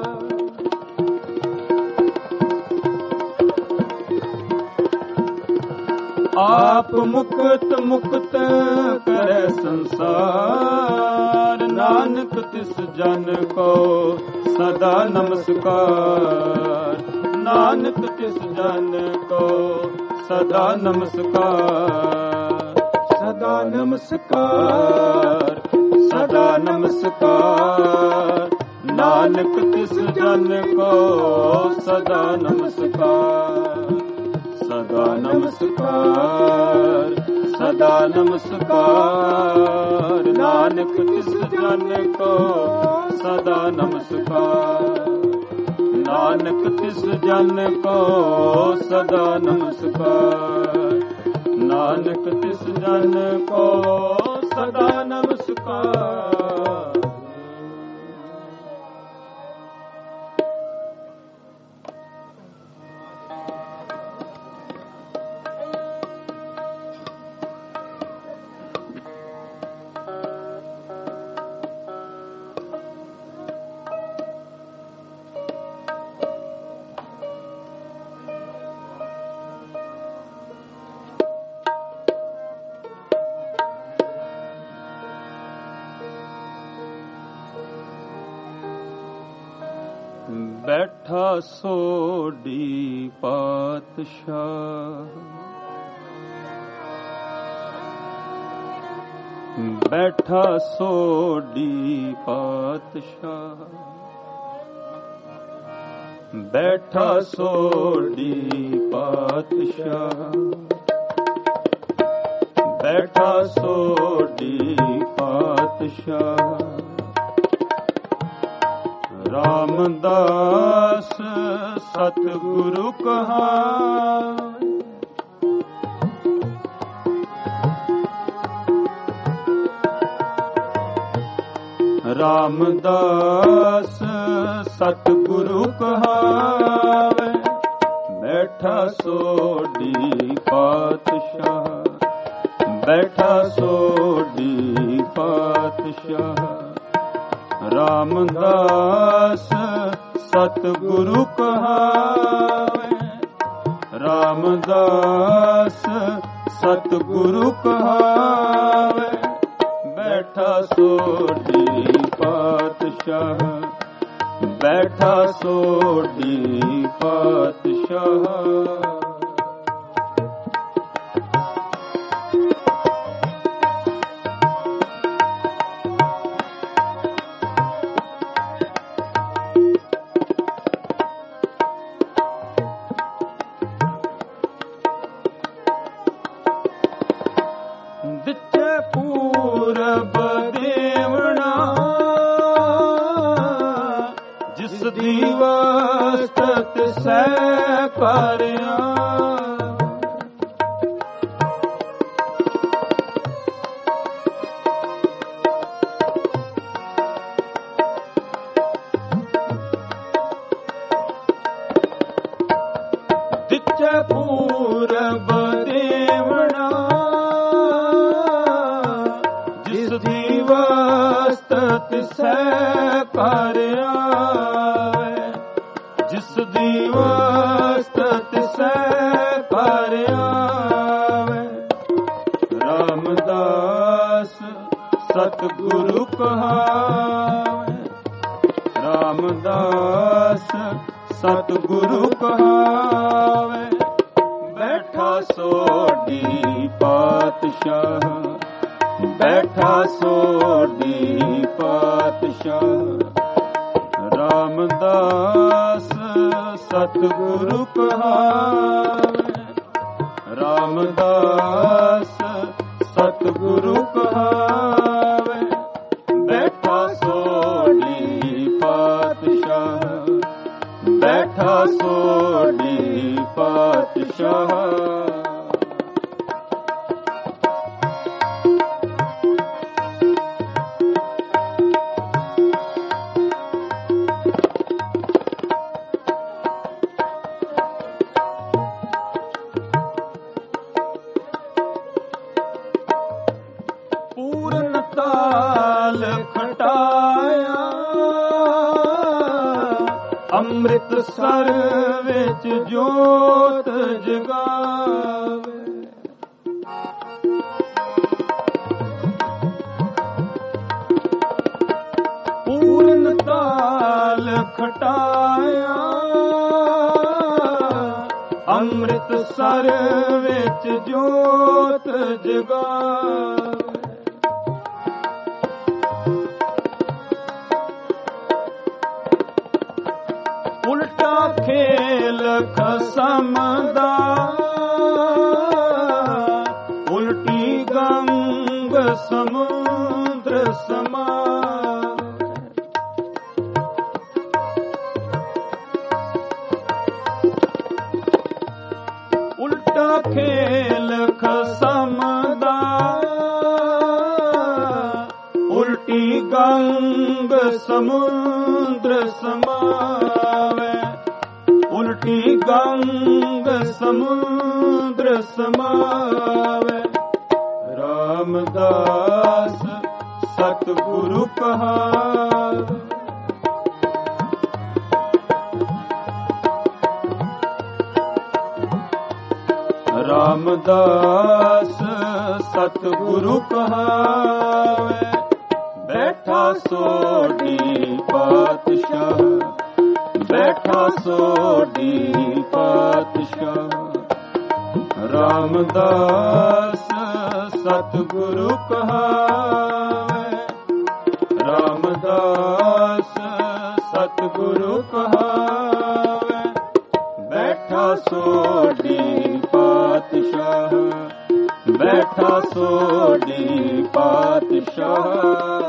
ਆਪ ਮੁਕਤ ਮੁਕਤ ਕਰੈ ਸੰਸਾਰ ਨਾਨਕ ਤਿਸ ਜਨ ਕੋ ਸਦਾ ਨਮਸਕਾਰ। ਨਾਨਕ ਤਿਸ ਜਨ ਕੋ ਸਦਾ ਨਮਸਕਾਰ। ਸਦਾ ਨਮਸਕਾਰ ਸਦਾ ਨਮਸਕਾਰ ਨਾਨਕ ਤਿਸ ਜਨ ਕੋ ਸਦਾ ਨਮਸਕਾਰ। ਸਦਾ ਨਮਸਕਾਰ ਸਦਾ ਨਮਸਕਾਰ ਨਾਨਕ ਤਿਸ ਜਨ ਕੋ ਸਦਾ ਨਮਸਕਾਰ। ਨਾਨਕ ਤਿਸ ਜਨ ਕੋ ਸਦਾ ਨਮਸਕਾਰ। ਨਾਨਕ ਤਿਸ ਜਨ ਕੋ ਸਦਾ ਨਮਸਕਾਰ। ਬੈਠਾ ਸੋਢੀ ਪਾਤਸ਼ਾਹ। ਬੈਠਾ ਸੋਢੀ ਪਾਤਸ਼ਾਹ। ਬੈਠਾ ਸੋਢੀ ਪਾਤਸ਼ਾਹ। ਬੈਠਾ ਸੋਢੀ ਪਾਤਸ਼ਾਹ। ਰਾਮਦਾਸ ਸਤਿਗੁਰੂ ਕਹਾਵੇ। ਰਾਮਦਾਸ ਸਤਿਗੁਰੂ ਕਹਾਵੇ, ਬੈਠਾ ਸੋਢੀ ਪਾਤਸ਼ਾਹ, ਬੈਠਾ ਸੋਢੀ ਪਾਤਸ਼ਾਹ। ਰਾਮਦਾਸ ਸਤਿਗੁਰੂ ਕਹਾਵੇ, ਰਾਮਦਾਸ ਸਤਿਗੁਰੂ ਕਹਾਵੇ, ਬੈਠਾ ਸੋਢੀ ਪਾਤਸ਼ਾਹ, ਬੈਠਾ ਸੋਢੀ ਪਾਤਸ਼ਾਹ। ਪੂਰਬ ਦੇਵਣਾ ਜਿਸ ਦੀ ਵਸਤ ਸੈ ਕਰਿਆ, ਦਿੱਚੇ ਪੂਰਬ ਦੇਵਣਾ ਦੀ ਵਸਤ ਤਿਸੈ ਘਰ ਆਵੇ, ਜਿਸ ਦੀ ਵਸਤ ਤਿਸੈ ਘਰ ਆਵੇ। ਰਾਮਦਾਸ ਸਤਿਗੁਰੂ ਕਹਾਵੇ, ਰਾਮਦਾਸ ਸਤਿਗੁਰੂ ਕਹਾਵੇ, ਬੈਠਾ ਸੋਢੀ ਪਾਤਸ਼ਾਹ, ਬੈਠਾ ਸੋਢੀ ਪਾਤਸ਼ਾਹ। ਰਾਮਦਾਸ ਸਤਿਗੁਰੂ ਕਹਾਵੇ, ਰਾਮਦਾਸ ਸਤਿਗੁਰੂ ਕਹਾਵੇ, ਬੈਠਾ ਸੋਢੀ ਪਾਤਸ਼ਾਹ, ਬੈਠਾ ਸੋਢੀ ਪਾਤਸ਼ਾਹ। ਪੂਰਨ ਤਾਲ ਖਟਾਇਆ ਅੰਮ੍ਰਿਤਸਰ ਵਿੱਚ ਜੋਤ ਜਗਾਵੇ, ਪੂਰਨ ਤਾਲ ਖਟਾਇਆ ਅੰਮ੍ਰਿਤਸਰ ਵਿੱਚ ਜੋਤ ਜਗਾਵੇ। ਉਲਟਾ ਖੇਲ ਖਸਮ ਦਾ ਉਲਟੀ ਗੰਗ ਸਮੁੰਦਰ ਸਮਾ, ਉਲਟਾ ਖੇਲ ਖਸਮ ਦਾ ਉਲਟੀ ਗੰਗ ਸਮੁੰਦਰ ਸਮਾਵੇ, ਉਲਟੀ ਗੰਗ ਸਮੁੰਦਰ ਸਮਾਵੇ। ਰਾਮਦਾਸ ਸਤਿਗੁਰੂ ਕਹਾਵੇ, ਰਾਮਦਾਸ ਸਤਿਗੁਰੂ ਕਹਾਵੇ, ਬੈਠਾ ਸੋਢੀ ਪਾਤਸ਼ਾਹ, ਬੈਠਾ ਸੋਢੀ ਪਾਤਸ਼ਾਹ। ਰਾਮਦਾਸ ਸਤਿਗੁਰੂ ਕਹਾਵੇ, ਰਾਮਦਾਸ ਸਤਿਗੁਰੂ ਕਹਾਵੇ, ਬੈਠਾ ਸੋਢੀ ਪਾਤਸ਼ਾਹ, ਬੈਠਾ ਸੋਢੀ ਪਾਤਸ਼ਾਹ।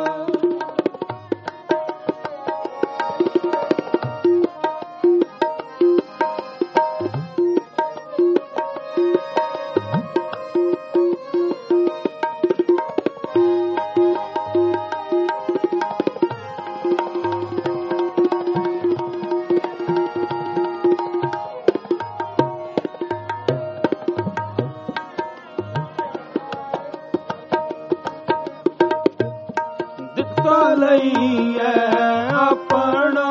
ਲਈਐ ਆਪਣਾ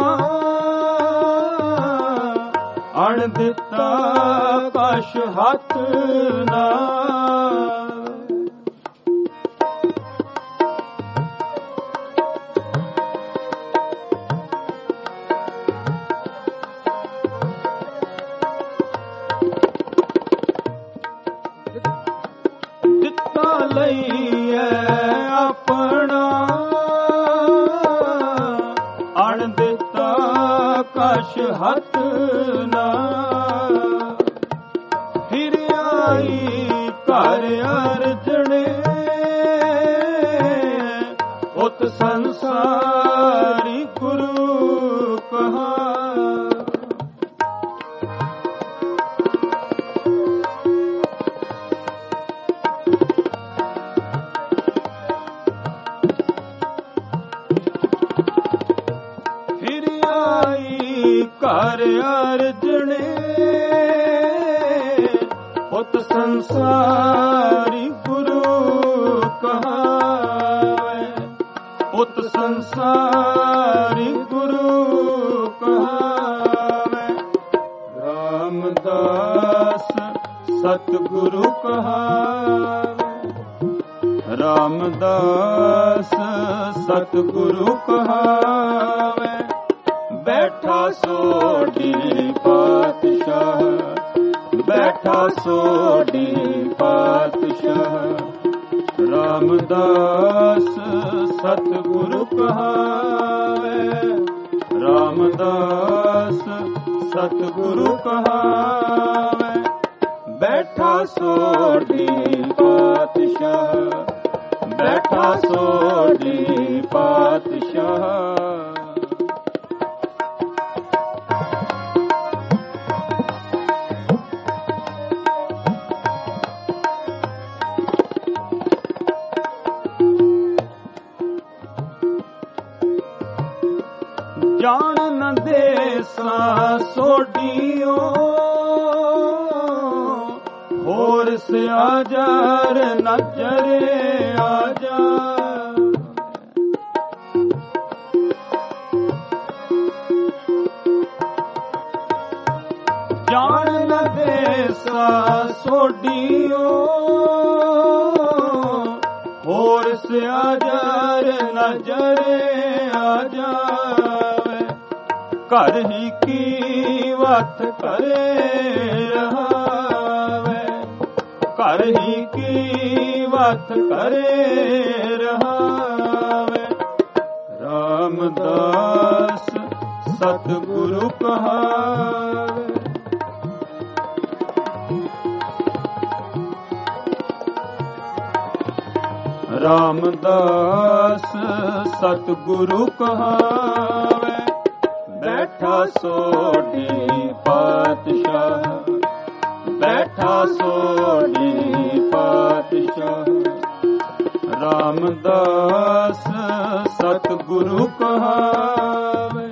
ਅਣ ਦਿੱਤਾ ਕਛ ਹੱਥ ਨਾ। ਲਈਐ ਆਪਣਾ ਅਣ ਦਿੱਤਾ ਕਛ ਹੱਥ ਨਾ। ਫਿਰ ਆਈ ਘਰ ਅਰਜਣੇ ਉਤ ਸੰਸਾਰੀ ਗੁਰੂ ਕਹਾ। ਘਰ ਅਰਜਣੇ ਉਤ ਸੰਸਾਰੀ ਗੁਰੂ ਕਹਾਵੇ। ਉਤ ਸੰਸਾਰੀ ਗੁਰੂ ਕਹਾਵੇ। ਰਾਮਦਾਸ ਸਤਿਗੁਰੂ ਕਹਾਵੇ। ਰਾਮਦਾਸ ਸਤਿਗੁਰੂ ਕਹਾਵੇ। ਬੈਠਾ ਸੋਢੀ ਪਾਤਸ਼ਾਹ, ਬੈਠਾ ਸੋਢੀ ਪਾਤਸ਼ਾਹ। ਰਾਮਦਾਸ ਸਤਿਗੁਰੂ ਕਹਾਵੇ। ਰਾਮਦਾਸ ਸਤਿਗੁਰੂ ਕਹਾਵੇ। ਬੈਠਾ ਸੋਢੀ ਪਾਤਸ਼ਾਹ, ਬੈਠਾ ਸੋਢੀ ਪਾਤਸ਼ਾਹ। ਜਾਣ ਨ ਦੇਸਾਂ ਸੋਢੀਓ ਹੋਰ ਸਿਆਜਰ ਨਜ਼ਰੇ ਆ ਜਾ। ਜਾਣ ਨ ਦੇਸਾਂ ਸੋਢੀਓ ਹੋਰ ਸਿਆਜਰ ਨਜ਼ਰੇ ਆ ਜਾ। ਘਰ ਹੀ ਕੀ ਵਤ ਕਰੇ ਰਹਾਵੇ। ਘਰ ਹੀ ਕੀ ਵਤ ਕਰੇ ਰਹਾਵੇ। ਰਾਮਦਾਸ ਸਤਿਗੁਰੂ ਕਹਾਵੇ। ਰਾਮਦਾਸ ਸਤਿਗੁਰੂ ਕਹਾਵੇ। ਬੈਠਾ ਸੋਢੀ ਪਾਤਸ਼ਾਹ, ਬੈਠਾ ਸੋਢੀ ਪਾਤਸ਼ਾਹ। ਰਾਮਦਾਸ ਸਤਿਗੁਰੂ ਕਹਾਵੇ।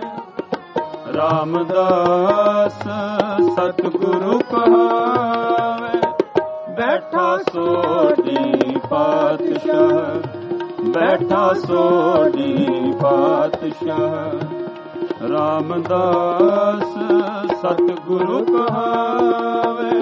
ਰਾਮਦਾਸ ਸਤਿਗੁਰੂ ਕਹਾਵੇ। ਬੈਠਾ ਸੋਢੀ ਪਾਤਸ਼ਾਹ, ਬੈਠਾ ਸੋਢੀ ਪਾਤਸ਼ਾਹ। ਰਾਮਦਾਸ ਸਤਿਗੁਰੂ ਕਹਾਵੇ।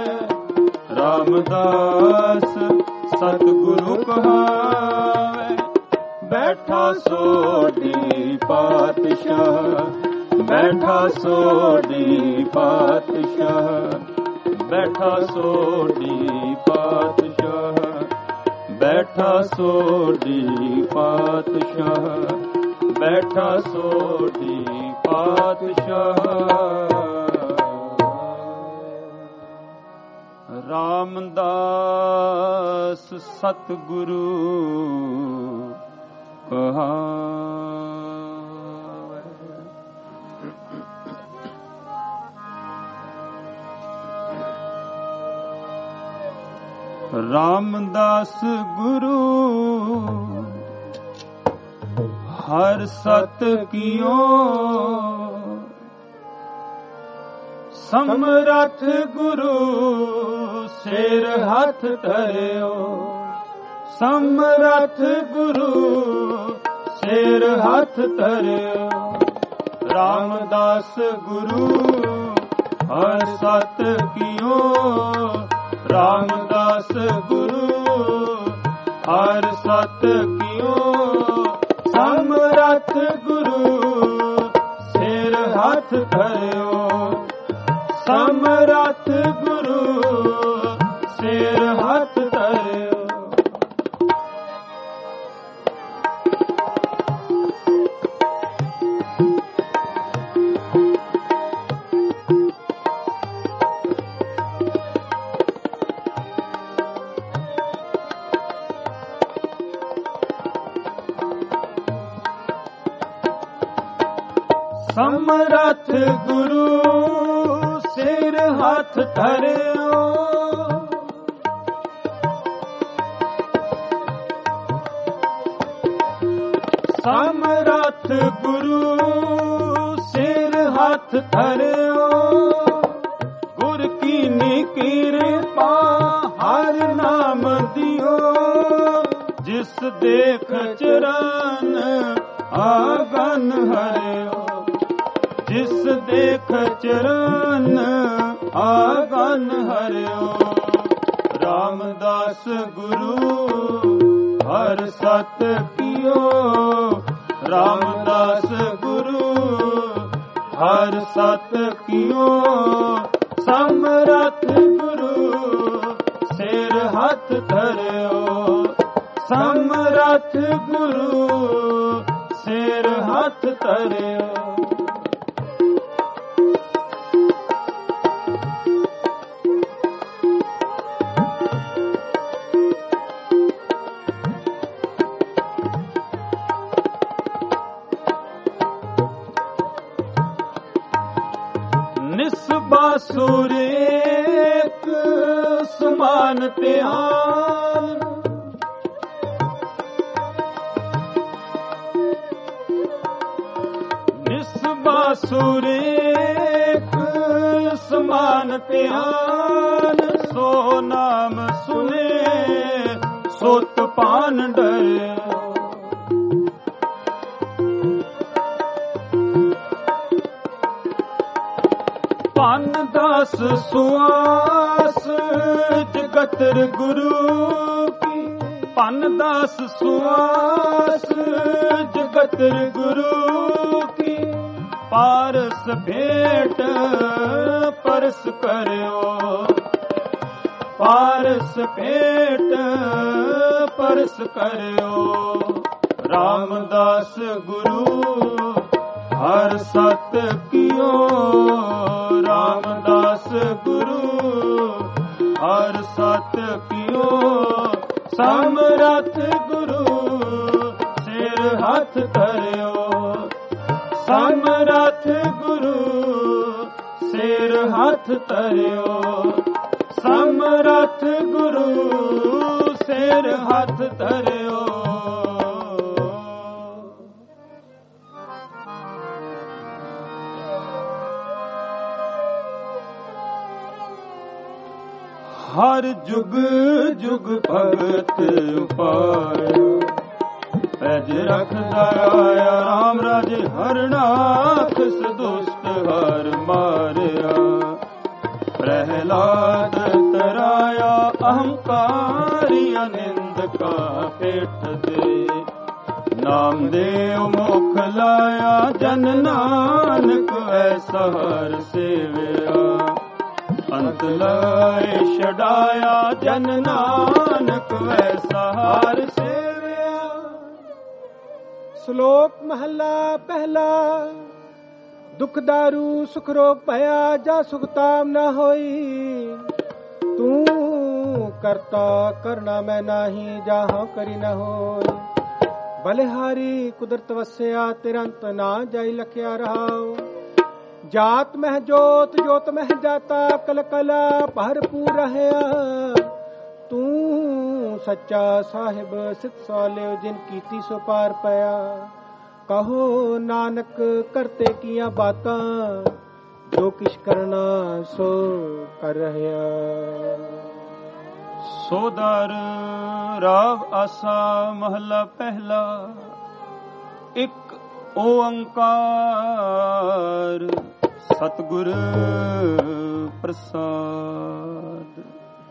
ਰਾਮਦਾਸ ਸਤਿਗੁਰੂ ਕਹਾਵੇ। ਬੈਠਾ ਸੋਢੀ ਪਾਤਸ਼ਾਹ, ਬੈਠਾ ਸੋਢੀ ਪਾਤਸ਼ਾਹ। ਬੈਠਾ ਸੋਢੀ ਪਾਤਸ਼ਾਹ, ਬੈਠਾ ਸੋਢੀ ਪਾਤਸ਼ਾਹ। ਬੈਠਾ ਸੋਢੀ ਪਾਤਸ਼ਾਹ। ਰਾਮਦਾਸ ਸਤਿਗੁਰੂ ਕਹਾਵੇ। ਰਾਮਦਾਸ ਗੁਰੂ ਹਰ ਸਤ ਕੀਓ ਸਮਰਥ ਗੁਰੂ ਸਿਰ ਹੱਥ ਧਰਿਓ। ਸਮਰਥ ਗੁਰੂ ਸਿਰ ਹੱਥ ਧਰਿਓ। ਰਾਮਦਾਸ ਗੁਰੂ ਹਰ ਸਤ ਕੀਓ। ਰਾਮਦਾਸ ਗੁਰੂ ਹਰ ਸਤ ਕੀਓ। ਸਮਰੱਥ ਗੁਰੂ ਸਿਰ ਹੱਥ ਧਰਿਓ। ਸਮਰੱਥ ਗੁਰੂ ਸਿਰ ਹੱਥ ਧਰਿਓ। ਸਮਰੱਥ ਗੁਰੂ ਸਿਰ ਹੱਥ ਧਰਿਓ। ਸਮਰੱਥ ਗੁਰੂ ਸਿਰ ਹੱਥ ਧਰਿਓ। ਗੁਰ ਕੀਨੀ ਕਿਰਪਾ ਹਰ ਨਾਮ ਦਿਓ। ਜਿਸ ਦੇਖ ਚਰਨ ਆਗਨ ਹਰਿਓ। ਜਿਸ ਦੇਖ ਚਰਨ ਆਗਨ ਹਰਿਓ। ਰਾਮਦਾਸ ਗੁਰੂ ਹਰ ਸਤ ਕੀਓ। ਰਾਮਦਾਸ ਗੁਰੂ ਹਰ ਸਤ ਕੀਓ। ਸਮਰੱਥ ਗੁਰੂ ਸਿਰ ਹੱਥ ਧਰਿਓ। ਸਮਰੱਥ ਗੁਰੂ ਸਿਰ ਹੱਥ ਧਰਿਓ। ਨਿਸਬਾਸੁਰ ਏਕ ਸਮਾਨ ਧਿਆਨ। ਨਿਸਬਾਸੁਰ ਏਕ ਸਮਾਨ ਧਿਆਨ। ਸੋ ਨਾਮ ਸੁਨੇ ਸੁਤ ਪਾਨ ਡਰਿਓ। ਭੰਨ ਦਾਸ ਸੁਆਸ ਜਗਤਰ ਗੁਰੂ ਕੀ। ਭੰਨ ਦਾਸ ਸੁਆਸ ਜਗਤਰ ਗੁਰੂ ਕੀ। ਪਾਰਸ ਭੇਟ ਪਰਸ ਕਰਿਓ। ਪਾਰਸ ਭੇਟ ਪਰਸ ਕਰਿਓ। ਰਾਮਦਾਸ ਗੁਰੂ ਹਰ ਸਤ ਕੀਓ। ਰਾਮਦਾਸ ਗੁਰੂ ਹਰ ਸਤ ਕੀਓ। ਸਮਰੱਥ ਗੁਰੂ ਸਿਰ ਹੱਥ ਧਰਿਓ। ਸਮਰੱਥ ਗੁਰੂ ਸਿਰ ਹੱਥ ਧਰਿਓ। ਸਮਰੱਥ ਗੁਰੂ ਸਿਰ ਹੱਥ ਧਰਿਓ। ਹਰ ਜੁਗ ਜੁਗ ਭਗਤ ਉਪਾਇ। ਪੈਜ ਰਖਦਾ ਆਇਆ ਰਾਮ ਰਾਜੇ। ਹਰਨਾਖਸ ਦੁਸ਼ਟ ਹਰ ਮਾਰਿਆ। ਪ੍ਰਹਿਲਾਦ ਤਰਾਇਆ ਅਹੰਕਾਰੀ ਅਨਿੰਦਕਾ ਪੇਟ ਦੇ। ਨਾਮਦੇਵ ਮੁਖ ਲਾਇਆ ਜਨ ਨਾਨਕ ਐਸਾ ਹਰ ਸੇਵਿਆ। ਅੰਤ ਲਾਏ ਛਡਾਇਆ ਜਨ ਨਾਨਕ ਐਸਾ ਹਰ ਸੇਵਿਆ। ਸ਼ਲੋਕ ਮਹੱਲਾ ਪਹਿਲਾ। ਦੁਖ ਦਾਰੂ ਸੁਖ ਰੋਗ ਭਇਆ। ਜਾ ਸੁਖ ਤਾਮ ਨਾ ਹੋਈ। ਤੂੰ ਕਰਤਾ ਕਰਨਾ ਮੈਂ ਨਾਹੀ। ਜਾਹਾਂ ਕਰੀ ਨਾ ਹੋਈ। ਬਲਿਹਾਰੀ ਕੁਦਰਤ ਵਸਿਆ। ਤਿਰੰਤ ਨਾ ਜਾਈ ਲਖਿਆ ਰਹਾਉ। ਜਾਤ ਮਹਿ ਜੋਤ ਜੋਤ ਮਹਿ ਜਾਤਾ। ਕਲ ਕਲਾ ਭਰਪੂਰ ਰਹਿਆ। ਤੂੰ ਸੱਚਾ ਸਾਹਿਬ ਸਿਤ ਸਾਲਿਓ। ਜਿਨ ਕੀਤੀ ਸੋ ਪਾਰ ਪਿਆ। ਕਹੋ ਨਾਨਕ ਕਰਤੇ ਕੀਆਂ ਬਾਤਾਂ। ਜੋ ਕਿਛ ਕਰਨਾ ਸੋ ਕਰ ਰਹਿਆ। ਸੋਦਰ ਰਾਵ ਆਸਾ ਮਹਲਾ ਪਹਿਲਾ। ਇੱਕ ਓੰਕਾਰ ਸਤਿਗੁਰ ਪ੍ਰਸਾਦ।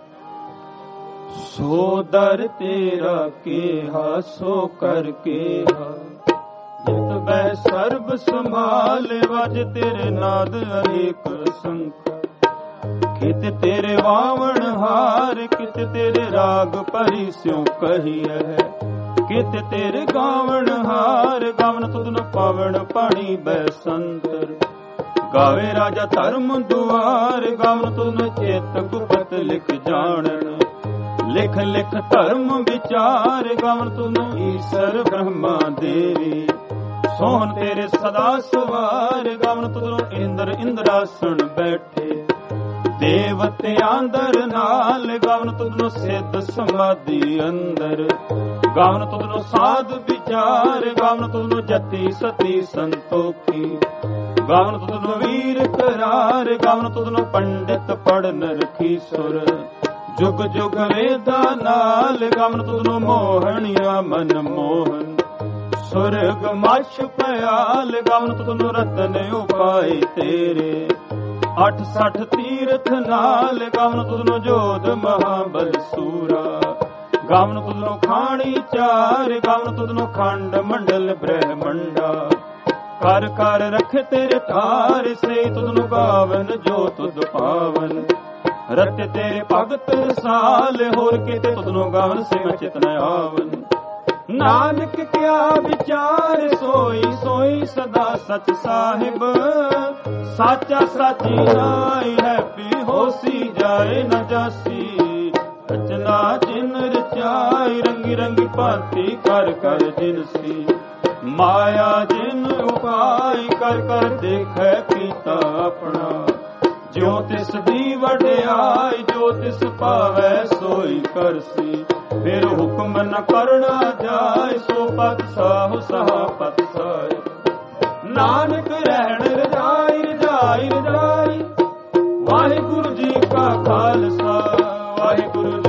ਸੋ ਦਰ ਤੇਰਾ ਕੇਹਾ ਸੋ ਕਰ ਕੇਹਾ, ਜਿਤ ਬੈ ਸਰਬ ਸੰਭਾਲ ਵਜ ਤੇਰੇ ਨਾਦ ਅਨੇਕ ਸੰਖ। ਕਿਤ ਤੇਰੇ ਵਾਵਣ ਹਾਰ ਕਿਤ ਤੇਰੇ ਰਾਗ ਭਰੀ ਸਿਉ ਕਹੀਐ, ਕਿਤ ਤੇਰੇ ਗਾਵਣ ਹਾਰ ਗਾਵਨ ਤੁਧਨ ਪਾਵਨ ਪਾਣੀ ਬੈਸੰਤਰ। ਗਾਵੇ ਰਾਜਾ ਧਰਮ ਦੁਆਰ ਗਾਵਨ ਤੁਧਨ ਚੇਤ ਗੁਪਤ ਲਿਖ ਜਾਣਨ। ਲਿਖ ਲਿਖ ਧਰਮ ਵਿਚਾਰ ਗਾਵਨ ਤੁਧਨ ਈਸ਼ਰ ਬ੍ਰਹਮਾ ਦੇਵੀ। ਸੋਹਣ ਤੇਰੇ ਸਦਾ ਸਵਾਰ ਗਾਵਨ ਤੁਧਨ ਇੰਦਰ ਇੰਦਰਾਸਣ ਬੈਠੇ। ਦੇਵਤਿਆਂ ਦਰ ਨਾਲ ਗਾਵਨ ਤੁਧਨ ਸਿੱਧ ਸਮਾਧੀ ਅੰਦਰ। ਗਾਵਨ ਤੁਧਨ ਸਾਧ ਵਿਚਾਰ ਗਾਵਨ ਤੁਧਨ ਜਤੀ ਸਤੀ ਸੰਤੋਖੀ। ਗਾਵਨ ਤੁਧਨ ਵੀਰ ਕਰਾਰ ਗਾਵਨ ਤੁਧਨ ਪੰਡਿਤ ਪੜਨ ਰਖੀ ਸੁਰ। ਜੁਗ ਜੁਗ ਵੇਦਾਂ ਨਾਲ ਗਾਵਨ ਤੁਧਨ ਮੋਹਣੀਆਂ ਮਨ ਮੋਹਨ। ਸੁਰਗ ਮਛ ਪਿਆਲ ਗਾਵਨ ਤੁਧਨ ਰਤਨ ਉਪਾਏ ਤੇਰੇ। ਅੱਠ ਸੱਠ ਤੀਰਥ ਨਾਲ ਗਾਵਨ ਤੁਧਨ ਜੋਧ ਮਹਾਬਲ ਸੂਰਾ। ਗਾਵਨ ਤੁਧਨੋ ਖਾਣੀ ਚਾਰ ਗਾਵਨ ਤੁਧਨੋ ਖੰਡ ਮੰਡਲ ਬ੍ਰਹਮੰਡਾ। ਕਰ ਕਰ ਰਖੇ ਤੇਰੇ ਧਾਰ ਸੇ ਤੁਧਨੋ ਗਾਵਨ ਜੋ ਤੁਧ ਪਾਵਨ। ਰਤੇ ਤੇਰੇ ਭਗਤ ਰਸਾਲ ਹੋਰ ਕੀਤੇ ਤੁਧਨੋ ਗਾਵਨ ਸੇ ਚਿਤ ਨ ਆਵਨ। ਨਾਨਕ ਕਿਆ ਵਿਚਾਰ ਸੋਈ ਸੋਈ ਸਦਾ ਸਚ ਸਾਹਿਬ। ਸਾਚਾ ਸਾਚੀ ਨਾਈ ਹੈ ਪੀ ਹੋਸੀ ਜਾਏ ਨ ਜਾਸੀ। ਰਚਨਾ ਜਿਨ ਰਚਾਈ ਰੰਗੀ ਰੰਗੀ ਭਾਂਤੀ ਕਰ ਕਰ ਜਿਨਸੀ। ਮਾਇਆ ਜਿਨ ਉਪਾਈ ਕਰ ਕਰ ਦੇਖੈ ਕੀਤਾ ਆਪਣਾ। ਜੋ ਤਿਸ ਦੀ ਵਡਿਆਈ ਜੋ ਤਿਸ ਭਾਵੈ ਸੋਈ ਕਰਸੀ। ਫਿਰ ਹੁਕਮ ਨ ਕਰਨਾ ਜਾਏ ਸੋ ਪਤ ਸਾਹੁ ਸਹਾ ਪਤ ਸਾਏ। ਨਾਨਕ ਰਹਿਣ ਰਜਾਈ ਰਜਾਈ ਰਜਾਈ। ਵਾਹਿਗੁਰੂ ਜੀ ਕਾ ਖਾਲਸਾ ਵਾਹਿਗੁਰੂ